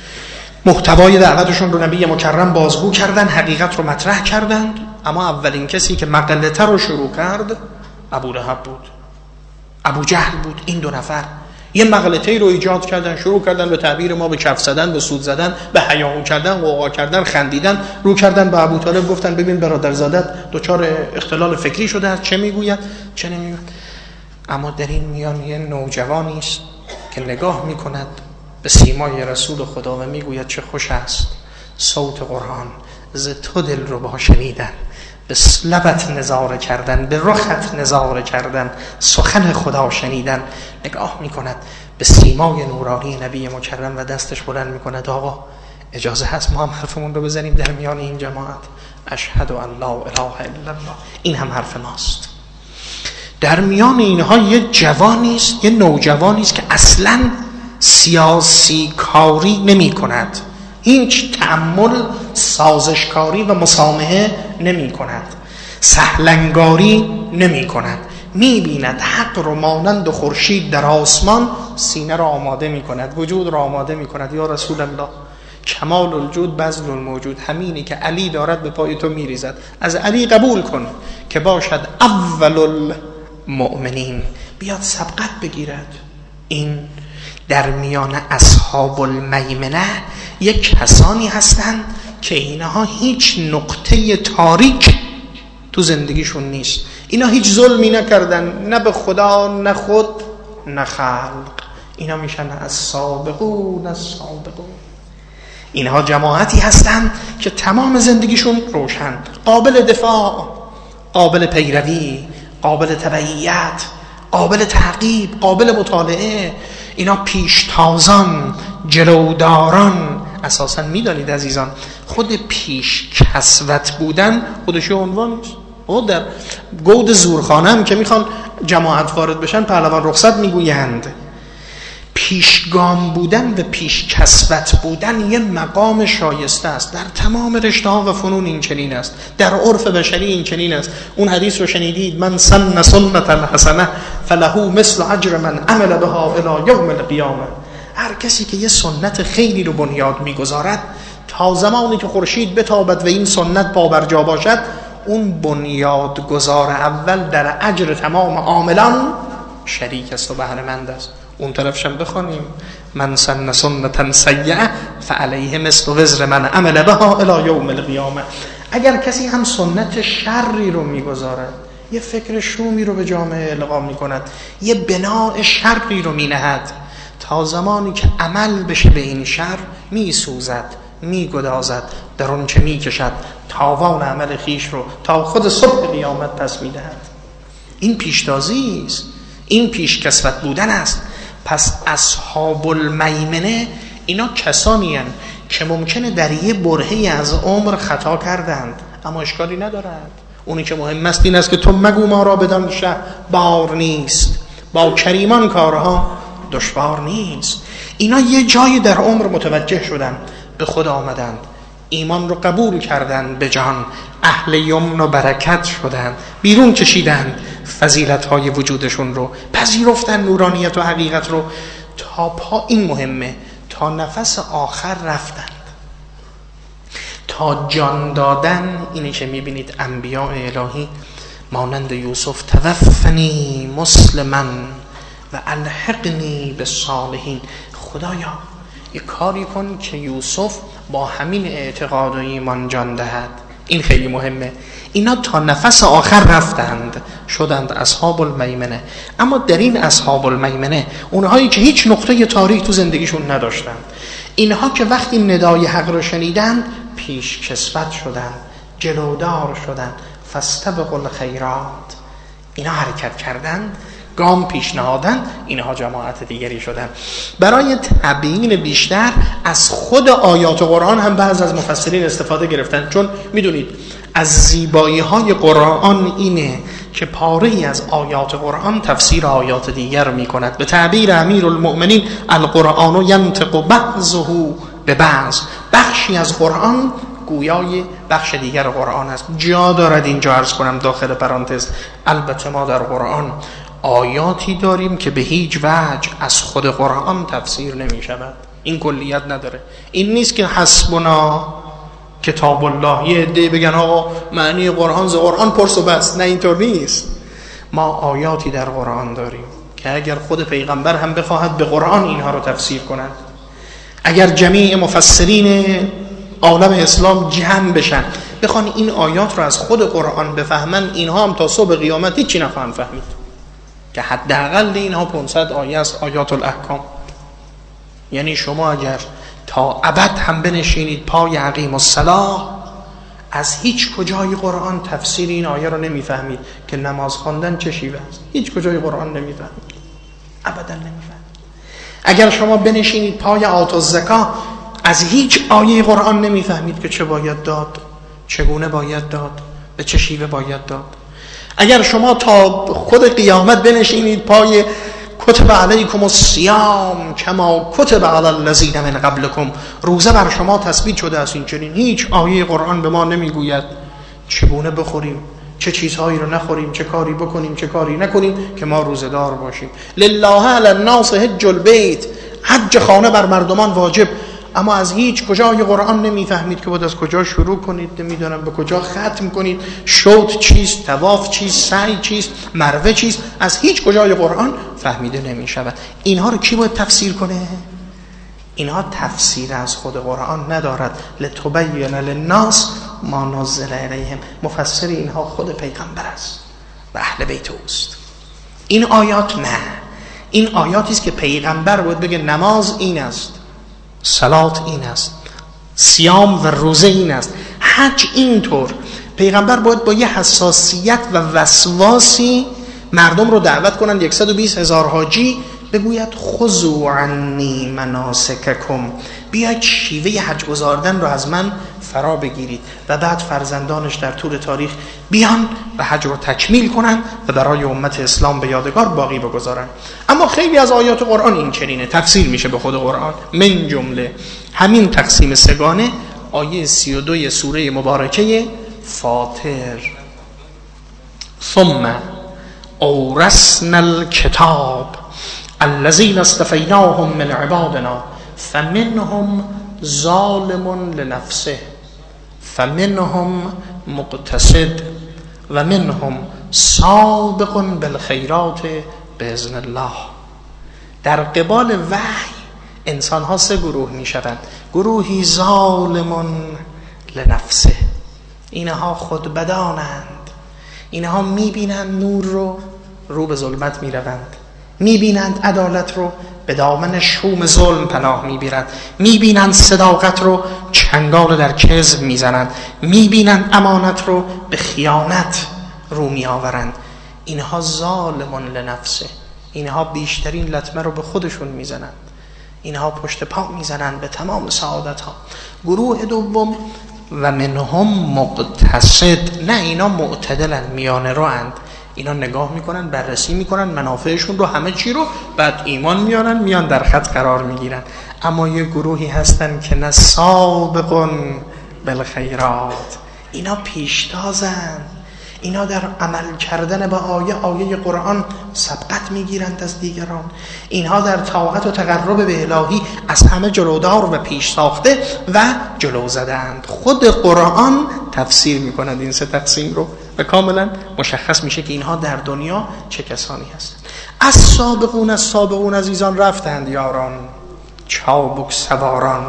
محتوای دعوتشون رو نبی مکرم بازگو کردن، حقیقت رو مطرح کردند. اما اولین کسی که مقلته رو شروع کرد ابو لهب بود، ابو جهل بود. این دو نفر یه مغلطه‌ای رو ایجاد کردن، شروع کردن به تعبیر ما به کف زدن، به سود زدن، به حیاهو کردن، قوقا کردن، خندیدن. رو کردن به ابو طالب، گفتن ببین برادرزادت دچار اختلال فکری شده است، چه میگوید چه نمیگوید. اما در این میان یه نوجوانی است که نگاه میکند به سیمای رسول خدا و میگوید چه خوش است صوت قرآن، ز تو دل رو با شنیدن، به لبت نظاره کردن، به رخت نظاره کردن، سخن خدا شنیدن. نگاه میکند به سیمای نورانی نبی مکرم و دستش بلند میکند آقا اجازه هست ما هم حرفمون رو بزنیم در میان این جماعت؟ اشهد ان لا اله الا الله. این هم حرف ماست. در میان اینها یه جوانی است، یه نوجوانی است که اصلاً سیاسی کاری نمی کند، هیچ تأمل سازشکاری و مسامحه نمی کند، سهلنگاری نمی کند. می بیند حق رو مانند خورشید در آسمان، سینه را آماده می کند، وجود را آماده می کند. یا رسول الله، کمال الجود بذل الموجود، همینی که علی دارد به پای تو می ریزد، از علی قبول کن که باشد اول المؤمنین، بیاد سبقت بگیرد. این در میان اصحاب المیمنه یک کسانی هستند که اینها هیچ نقطه تاریک تو زندگیشون نیست. اینا هیچ ظلمی نکردن، نه به خدا، نه خود، نه خلق. اینا میشن السابقون السابقون. اینها جماعتی هستند که تمام زندگیشون روشن، قابل دفاع، قابل پیروی، قابل تبعیت، قابل تعقیب، قابل مطالعه. اینا پیشتازان، جلوداران. اساساً میدانید عزیزان، خود پیش کسوت بودن خودش عنوان نیست. او در گود زورخانه هم که میخوان جماعت وارد بشن پهلوان رخصت میگویند. پیشگام بودن و پیش کسوت بودن یه مقام شایسته است. در تمام رشته ها و فنون این چنین است، در عرف بشری این چنین است. اون حدیث رو شنیدید، من سن سنة حسنه فله مثل اجر من عمل بها الی یوم القیامه. هر کسی که یه سنت خیلی رو بنیاد میگذارد تا زمانی که خورشید بتابد و این سنت پابرجا باشد، اون بنیادگذار اول در اجر تمام عاملان شریک است و بهره‌مند است. اون طرفشم بخونیم من سن سنتا سیئه فعلیه مثل وزر من عمل بها الی یوم القیامه. اگر کسی هم سنت شری رو میگذارد، یه فکر شومی رو به جامعه القا میکند، یه بناء شری رو مینهد، تا زمانی که عمل بشه به این شر میسوزد، میگدازد، در اون چه میکشد، تاوان عمل خیش رو تا خود صبح قیامت پس میدهد. این پیشتازی است، این پیشکسوت بودن است. پس اصحاب المیمنه اینا کسانی هستند که ممکنه در یه برهه‌ای از عمر خطا کردند، اما اشکالی ندارد. اونی که مهم است این است که تو مگو ما را بدان شه بار نیست، با کریمان کارها دشوار نیست. اینا یه جایی در عمر متوجه شدن، به خود آمدند، ایمان رو قبول کردند، به جان اهل یمن و برکت شدند، بیرون کشیدند فضیلت‌های وجودشون رو، پذیرفتن نورانیت و حقیقت رو تا پا. این مهمه، تا نفس آخر رفتند، تا جان دادن. اینی که میبینید انبیاء الهی مانند یوسف توفنی مسلما و الحقنی بالصالحین، خدایا یه کاری کن که یوسف با همین اعتقاد و ایمان جان دهد. این خیلی مهمه. اینا تا نفس آخر رفتند، شدند اصحاب المیمنه. اما در این اصحاب المیمنه اونهایی که هیچ نقطه تاریک تو زندگیشون نداشتند، اینها که وقتی ندای حق رو شنیدند پیشکسوت شدند، جلودار شدند، فاستبقوا الخیرات. اینا حرکت کردند، گام پیش نهادند، اینها جماعت دیگری شدند. برای تبیین بیشتر از خود آیات قرآن هم بعض از مفسرین استفاده گرفتند، چون میدونید از زیبایی های قرآن اینه که پاره‌ای از آیات قرآن تفسیر آیات دیگر می کند. به تعبیر امیر المؤمنین القرآن ینطق بعضه به بعض، بخشی از قرآن گویای بخش دیگر قرآن است. جا دارد اینجا عرض کنم داخل پرانتز، البته ما در قرآن آیاتی داریم که به هیچ وجه از خود قرآن تفسیر نمی شود. این کلیت نداره. این نیست که حسبنا کتاب الله، یه عده بگن آقا معنی قرآن ز قرآن پرس و بس. نه، اینطور نیست. ما آیاتی در قرآن داریم که اگر خود پیغمبر هم بخواهد به قرآن اینها رو تفسیر کند، اگر جمیع مفسرین عالم اسلام جمع بشن بخوان این آیات رو از خود قرآن بفهمن، اینها هم تا صبح قیامت هیچی نخواهند فهمید، که حداقل اینها 500 آیه است، آیات الاحکام. یعنی شما اگر تا ابد هم بنشینید پای اقیم الصلاة، از هیچ کجای قرآن تفسیر این آیه رو نمیفهمید که نماز خواندن چه شیوه است. هیچ کجای قرآن نمیفهمید، ابدا نمیفهمید. اگر شما بنشینید پای آت الزکا، از هیچ آیه قرآن نمیفهمید که چه باید داد، چگونه باید داد، به چه شیوه باید داد. اگر شما تا خود قیامت بنشینید پای کتب علیکم الصیام کما کتب علی الذین من قبلکم، روزه بر شما تثبیت شده است، این چنین، هیچ آیه قرآن به ما نمیگوید چگونه بخوریم، چه چیزهایی رو نخوریم، چه کاری بکنیم، چه کاری نکنیم که ما روزه دار باشیم. لله علی الناس حج البیت، حج خانه بر مردمان واجب. اما از هیچ کجای قرآن نمیفهمید که باید از کجا شروع کنید، نمیدونم به کجا ختم کنید، شوط چیست، طواف چیست، سعی چیست، مروه چیست، از هیچ کجای قرآن فهمیده نمیشود. اینها رو کی باید تفسیر کنه؟ اینها تفسیر از خود قرآن ندارد. لتبین للناس ما نزل الیهم، مفسر اینها خود پیغمبر است و اهل بیت اوست. این آیات نه، این آیاتی است که پیغمبر باید بگه نماز این است، صلات این است، صیام و روزه این است، حج اینطور. پیغمبر باید با یه حساسیت و وسواسی مردم رو دعوت کنند. 120,000 حاجی بگوید خذوا عنی مناسککم، بیاید شیوه حج گزاردن رو از من فرا بگیرید، و بعد فرزندانش در طول تاریخ بیان و حج رو تکمیل کنن و برای امت اسلام به یادگار باقی بگذارن. اما خیلی از آیات قرآن این چنینه، تفسیر میشه به خود قرآن. من جمله همین تقسیم سگانه آیه 32 سوره مبارکه فاطر، ثم اورثنا الکتاب الذین اصطفیناهم من عبادنا فمنهم ظالم لنفسه فمنهم مقتصد و منهم سابق بالخیرات باذن الله. در قبال وحی انسان ها سه گروه می شوند. گروهی ظالم لنفسه، اینها خودبدانند، اینها می بینند نور رو به ظلمت می روند، می بینند عدالت رو به دامن شوم ظلم پناه می بیرند، می بینند صداقت رو چنگال در کذب می زنند، می بینند امانت رو به خیانت رو می آورند. اینها ظالمون لنفسه، اینها بیشترین لطمه رو به خودشون می زنند، اینها پشت پا می زنند به تمام سعادت ها. گروه دوم و منهم مقتصد، نه اینا معتدلن، میانه رو اند، اینا نگاه میکنن، بررسی میکنن منافعشون رو، همه چی رو، بعد ایمان میارن، میان در خط قرار میگیرن. اما یه گروهی هستن که نه سابقون بالخیرات، اینا پیشتازن، اینا در عمل کردن با آیه قرآن سبقت میگیرند از دیگران، اینها در طاعت و تقرب به الهی از همه جلودار و پیش ساخته و جلو زدند. خود قرآن تفسیر میکند این سه تقسیم رو و کاملا مشخص میشه که اینها در دنیا چه کسانی هستند. از سابقون عزیزان رفتند یاران، چابک سواران.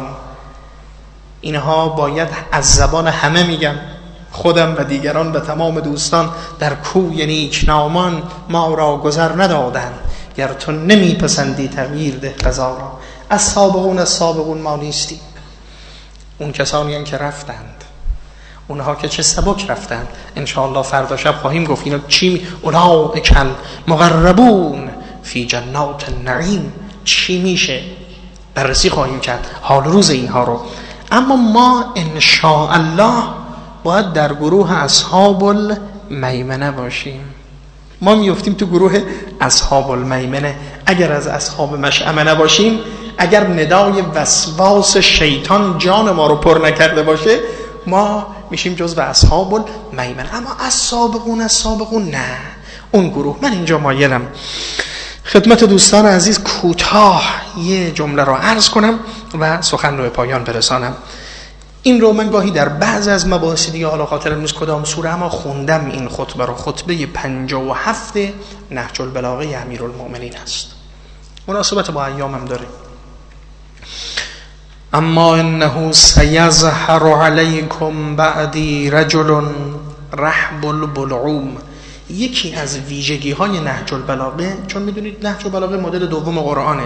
اینها باید از زبان همه میگم، خودم و دیگران و تمام دوستان، در کوی نیکنامان ما را گذر ندادند، گر تو نمیپسندی تغییر ده قضا را. از سابقون ما نیستیم. اون کسانی هم که رفتند، اونها که چه سبک رفتند، انشاءالله فردا شب خواهیم گفت اینا چی اولئک المقربون فی جنات النعیم چی میشه، بررسی خواهیم کرد حال روز اینها رو. اما ما انشاءالله باید در گروه اصحاب المیمنه باشیم. ما میفتیم تو گروه اصحاب المیمنه. اگر از اصحاب مشأمه نباشیم، اگر ندای وسواس شیطان جان ما رو پر نکرده باشه، ما میشیم جزو اصحاب المیمنه. اما از سابقون نه، اون گروه. من اینجا مایلم خدمت دوستان عزیز کوتاه یه جمله رو عرض کنم و سخن رو به پایان برسانم. این رو من گاهی در بعض از مباحث دیگه، حالا خاطرم نیست کدام سوره، اما خوندم این خطبه رو. خطبه 57 نهج البلاغه امیرالمؤمنین است، مناسبت با ایامم داره. اما انه سیظهر علیکم بعدی رجل رحب البلعوم. یکی از ویژگی های نهج البلاغه، چون میدونید نهج البلاغه مدل دوم قرآنه،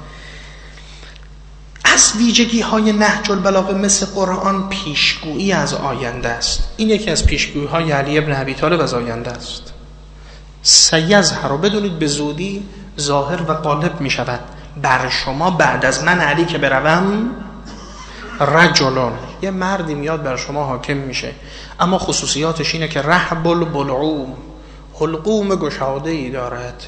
از ویژگی های نهج البلاغه مثل قرآن پیشگویی از آینده است. این یکی از پیشگویی های علی ابن ابی طالب از آینده است. سیظهر، بدونید به زودی ظاهر و غالب می شود بر شما بعد از من علی که بروم، رجلون، یه مردی میاد بر شما حاکم میشه، اما خصوصیاتش اینه که رحب البلعوم، حلقوم گشاده ای دارد،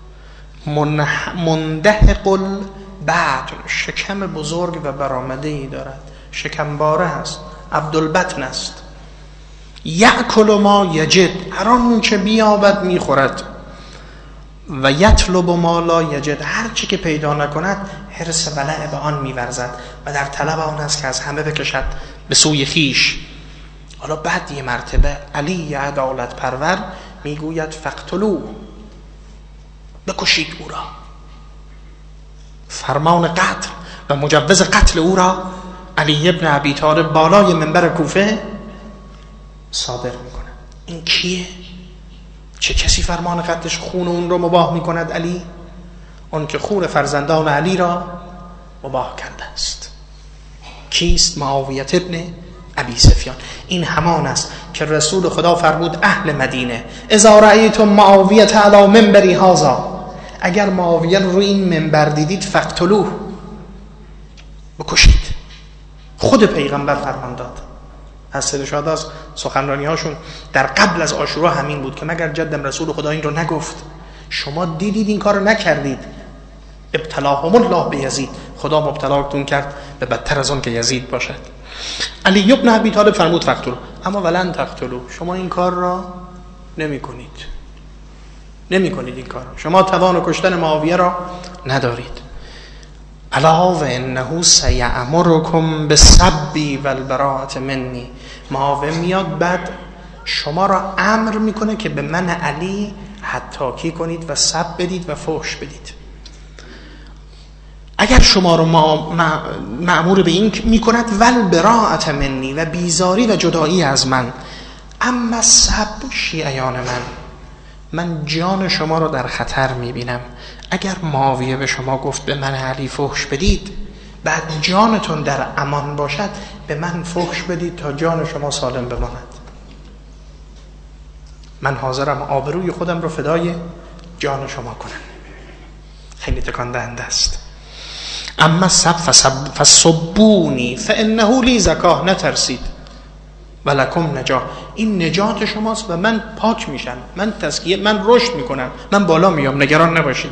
مندهق البطن، شکم بزرگ و برآمده ای دارد، شکمباره هست، عبدالبطن است. یأکل ما یجد، هر آنچه بیابد میخورد، و یطلب ما لا یجد، هر چی که پیدا نکند حرص ولع به آن میورزد و در طلب آن است که از همه بکشد به سوی خیش. حالا بعد یه مرتبه علی عدالت پرور میگوید فقتلوه، بکشید او را. فرمان قتل و مجوز قتل او را علی ابن ابی طالب بالای منبر کوفه صادر میکنه. این کیه؟ چه کسی فرمان قتلش خون اون رو مباح میکند؟ علی، اون که خون فرزندان علی را مباح کرده است. کیست؟ معاویه ابن ابی سفیان. این همان است که رسول خدا فرمود اهل مدینه اذا رأیتم معاویه علی منبری هذا، اگر معاویه رو این منبر دیدید فقتلوه، بکشید. خود پیغمبر فرمان داد. از سید شهدا از سخنرانی هاشون در قبل از عاشورا همین بود که مگر جدم رسول خدا این رو نگفت؟ شما دیدید این کار رو نکردید، ابتلاهم الله به یزید، خدا مبتلاتون کرد به بدتر از اون که یزید باشد. علی ابن ابی طالب فرمود فقتلو، اما ولن تقتلو، شما این کار را نمی کنید. نمی کنید این کار. شما توان کشتن معاویه را ندارید. الا و انه سیأمرکم بالسب والبراءة منی. معاویه میاد بعد شما را امر میکنه که به من علی حتاکی کنید و سب بدید و فحش بدید. اگر شما رو مأمور به این میکند والبراءة منی، و بیزاری و جدایی از من. اما سب شیعیان من جان شما رو در خطر میبینم. اگر معاویه به شما گفت به من علی فحش بدید، بعد جانتون در امان باشد، به من فحش بدید تا جان شما سالم بماند. من حاضرم آبروی خودم رو فدای جان شما کنم. خیلی تکان دهنده است. اما سب فسبونی فانه لی زکاه. نترسید، ولکم نجاه. این نجات شماست و من پاک میشم، من تزکیه، من رشد میکنم، من بالا میام، نگران نباشید.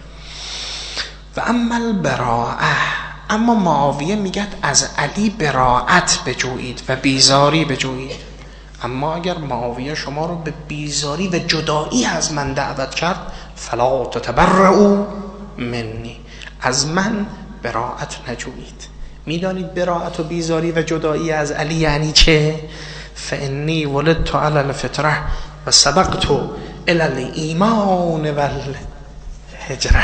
و اما البراءه، اما معاویه میگه از علی براءت بجویید و بیزاری بجویید. اما اگر معاویه شما رو به بیزاری و جدایی از من دعوت کرد، فلا تتبرؤوا منی، از من براءت نجویید. میدانید براءت و بیزاری و جدایی از علی یعنی چه؟ فانی ولدت علی الفطره و سبقت الی الایمان والهجره.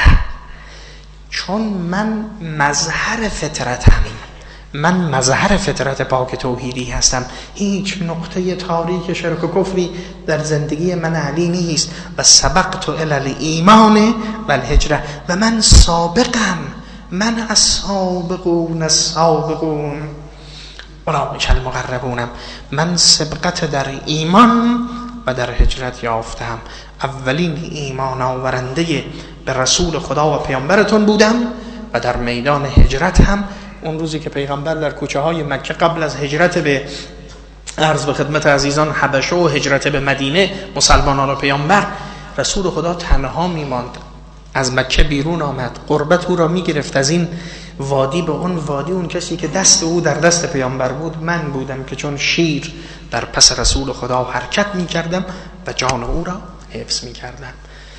چون من مظهر فطرتم، من مظهر فطرت پاک توحیدی هستم، هیچ نقطه تاریک شرک و کفری در زندگی من علی نیست. و سبقت الی الایمان والهجره، و من سابقم، من السابقون السابقون اولئک المقربونم. من سبقت در ایمان و در هجرت یافتم. اولین ایمان آورنده به رسول خدا و پیامبرتون بودم و در میدان هجرت هم اون روزی که پیغمبر در کوچه های مکه قبل از هجرت به عرض به خدمت عزیزان حبشه و هجرت به مدینه مسلمانان و پیامبر، رسول خدا تنها میماند. از مکه بیرون آمد، قربت او را میگرفت از این وادی به اون وادی. اون کسی که دست او در دست پیامبر بود من بودم که چون شیر در پس رسول خدا حرکت میکردم و جان او را حفظ میکردم.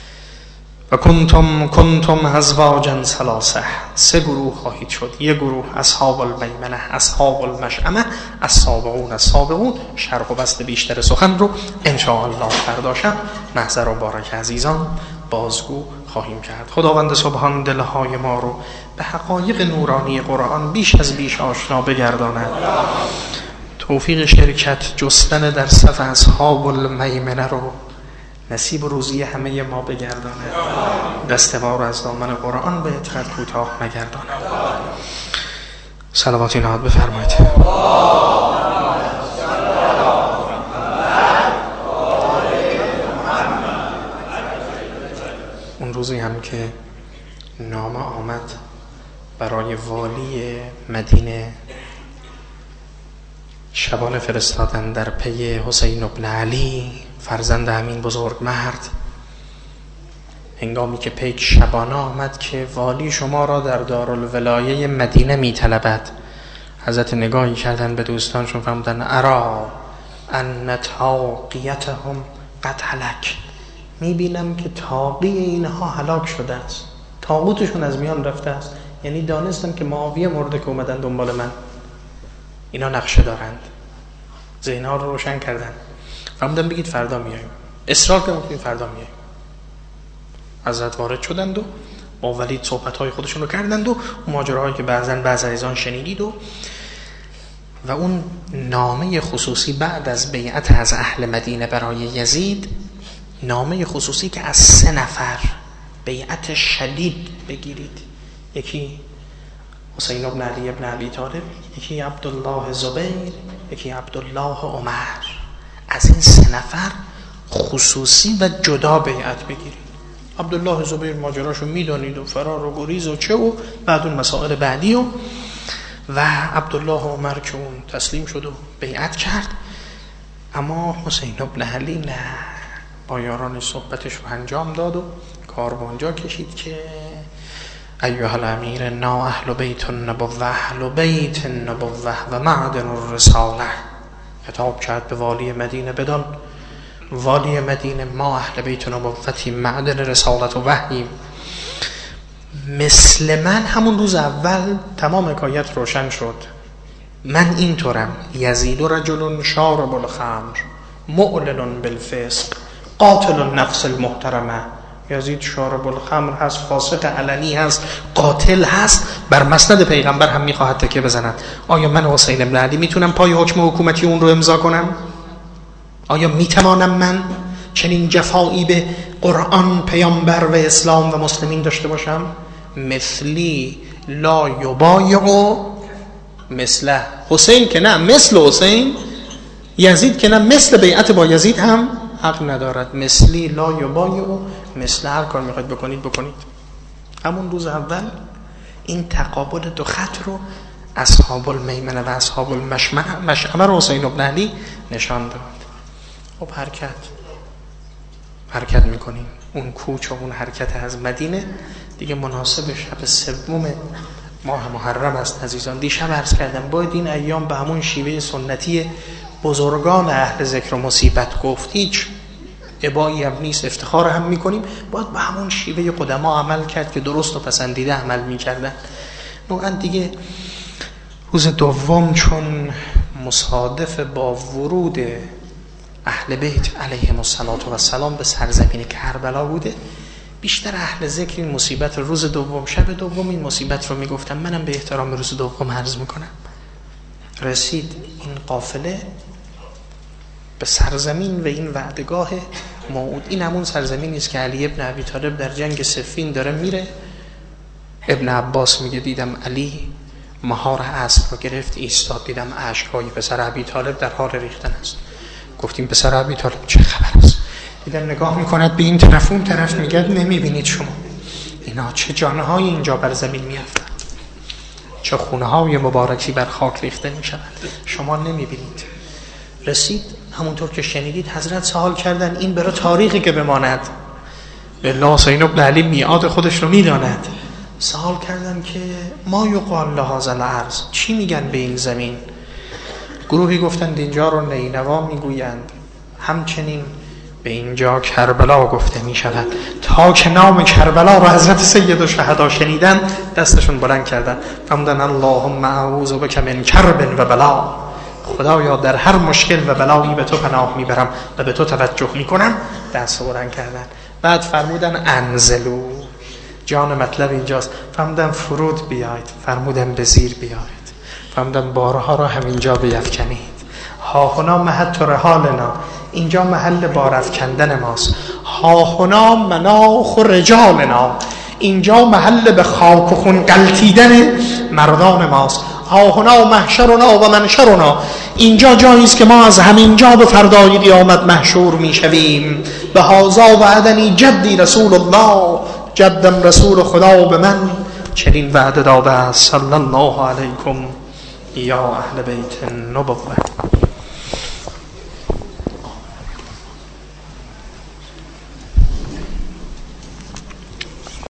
و کنتم ازواجا ثلاثه، سه گروه خواهید شد. یک گروه اصحاب المیمنه، اصحاب المشأمه، السابقون. شرق و بسط بیشتر سخن رو ان شاء الله فردا شب محضر و بارک عزیزان بازگو خواهیم کرد. خداوند سبحان دلهای ما رو به حقایق نورانی قرآن بیش از بیش آشنا بگرداند. توفیق شرکت جستن در صف اصحاب المیمنه رو نصیب روزی همه ما بگرداند. دست ما رو از دامن قرآن به اتخاذ کوتاه نگرداند. صلواتی نهاد بفرمایید. اون روزی هم که نامه آمد برای والی مدینه، شبان فرستادن در پی حسین ابن علی فرزند همین بزرگ مرد. هنگامی که پیک شبانه آمد که والی شما را در دارالولایه مدینه می طلبد، حضرت نگاهی کردن به دوستانشون، فرمودن ارا ان تاقیتهم قد هلک. می بینم که تاقی اینها هلاک شده است، طاغوتشون از میان رفته است. یعنی دانستن که معاویه مرده که اومدن دنبال من، اینا نقشه دارند، ذهن‌ها رو روشن کردن. فرمودن بگید فردا میایم. اصرار کردن فردا میایم. حضرت وارد شدند و با ولید صحبت‌های خودشون رو کردند و ماجراهایی که بعضی عزیزان شنیدید و اون نامه خصوصی بعد از بیعت از اهل مدینه برای یزید، نامه خصوصی که از 3 نفر بیعت شدید بگیرید. یکی حسین ابن علی ابن ابی طالب، یکی عبدالله زبیر، یکی عبدالله عمر. از این 3 نفر خصوصی و جدا بیعت بگیرید. عبدالله زبیر ماجراشو میدانید و فرار و گریز و چه و بعد اون مسائل بعدی و عبدالله عمر که اون تسلیم شد و بیعت کرد. اما حسین ابن علی نه، با یاران صحبتش رو انجام داد و کار به اونجا کشید که ایها الامیر نا اهل بیت النبوه، اهل بیت النبوه و معدن الرساله. خطاب کرد به والی مدینه، بدان والی مدینه، ما اهل بیت نبوتیم، معدن رسالت و وحیم. مثل من همون روز اول تمام حکایت روشن شد. من اینطورم: یزید رجل شارب الخمر معلن بالفسق قاتل النفس المحترمه. یزید شارب الخمر هست، فاسق علنی هست، قاتل هست، بر مسند پیغمبر هم میخواهد تکیه بزند. آیا من حسین ابن علی میتونم پای حکم حکومتی اون رو امضا کنم؟ آیا میتوانم من چنین جفایی به قرآن، پیامبر و اسلام و مسلمین داشته باشم؟ مثلی لا یبایع مثله. حسین که نه مثل حسین، یزید که نه مثل بیعت با یزید هم حق ندارد. مثلی لا یبایع مثل. هر کار میخواید بکنید. همون روز اول این تقابل دو خط رو اصحاب المیمنه و اصحاب المشأمه رو حسین ابن علی نشان داد. خب حرکت میکنیم. اون کوچ و اون حرکت از مدینه دیگه مناسب شب سوم ماه محرم است. عزیزان دیشب عرض کردم باید این ایام به همون شیوه سنتی بزرگان اهل ذکر و مصیبت گفت، هیچ ابایی هم نیست، افتخار هم میکنیم. باید به همون شیوه قدما عمل کرد که درست و پسندیده عمل میکردن. نوعا دیگه روز دوم چون مصادف با ورود اهل بیت علیهم السلام به سرزمین کربلا بوده، بیشتر اهل ذکر این مصیبت روز دوم، شب دوم این مصیبت رو میگفتم. منم به احترام روز دوم عرض میکنم. رسید این قافله به سرزمین و این وعدگاه موعود. این همون سرزمینی است که علی ابن ابی طالب در جنگ صفین داره میره. ابن عباس میگه دیدم علی مهار اسب رو گرفت ایستاد، دیدم اشک‌های پسر ابی طالب در حال ریختن است. گفتیم پسر ابی طالب چه خبر است؟ دیدم نگاه میکند به این طرف اون طرف، میگه نمیبینید شما اینا چه جانهای اینجا بر زمین میافتند، چه خونه‌های مبارکی بر خاک ریخته میشود، شما نمیبینید. رسید همونطور که شنیدید حضرت سوال کردن این برای تاریخی که بماند. بالله حسین ابن علی میعاد خودش رو میداند. سوال کردن که ما یقال لهذا الارض، چی میگن به این زمین؟ گروهی گفتند اینجا رو نینوا میگویند، همچنین به اینجا کربلا گفته می شود. تا که نام کربلا رو حضرت سید الشهدا شنیدن دستشون بلند کردن، فرمودن اللهم اعوذ بک من کرب و بلا. خدایا در هر مشکل و بلایی به تو پناه میبرم و به تو توجه میکنم. دست بلند کردن. بعد فرمودن انزلو. جان مطلب اینجاست. فرمودن فرود بیاید، فرمودن به زیر بیاید، فرمودن بارها را همینجا بیفکنید. ها هنا محط رحالنا، اینجا محل بارافکندن ماست. ها هنا مناخ رجالنا، اینجا محل به خاک و خون غلتیدن مردان ماست. ها هنا محشرنا و منشرنا، اینجا جایی است که ما از همینجا به فردای قیامت محشور میشویم. به هذا وعدنی جدی رسول الله، جدم رسول خدا به من چنین وعده داده است. صلی الله علیکم یا اهل بیت النبوة.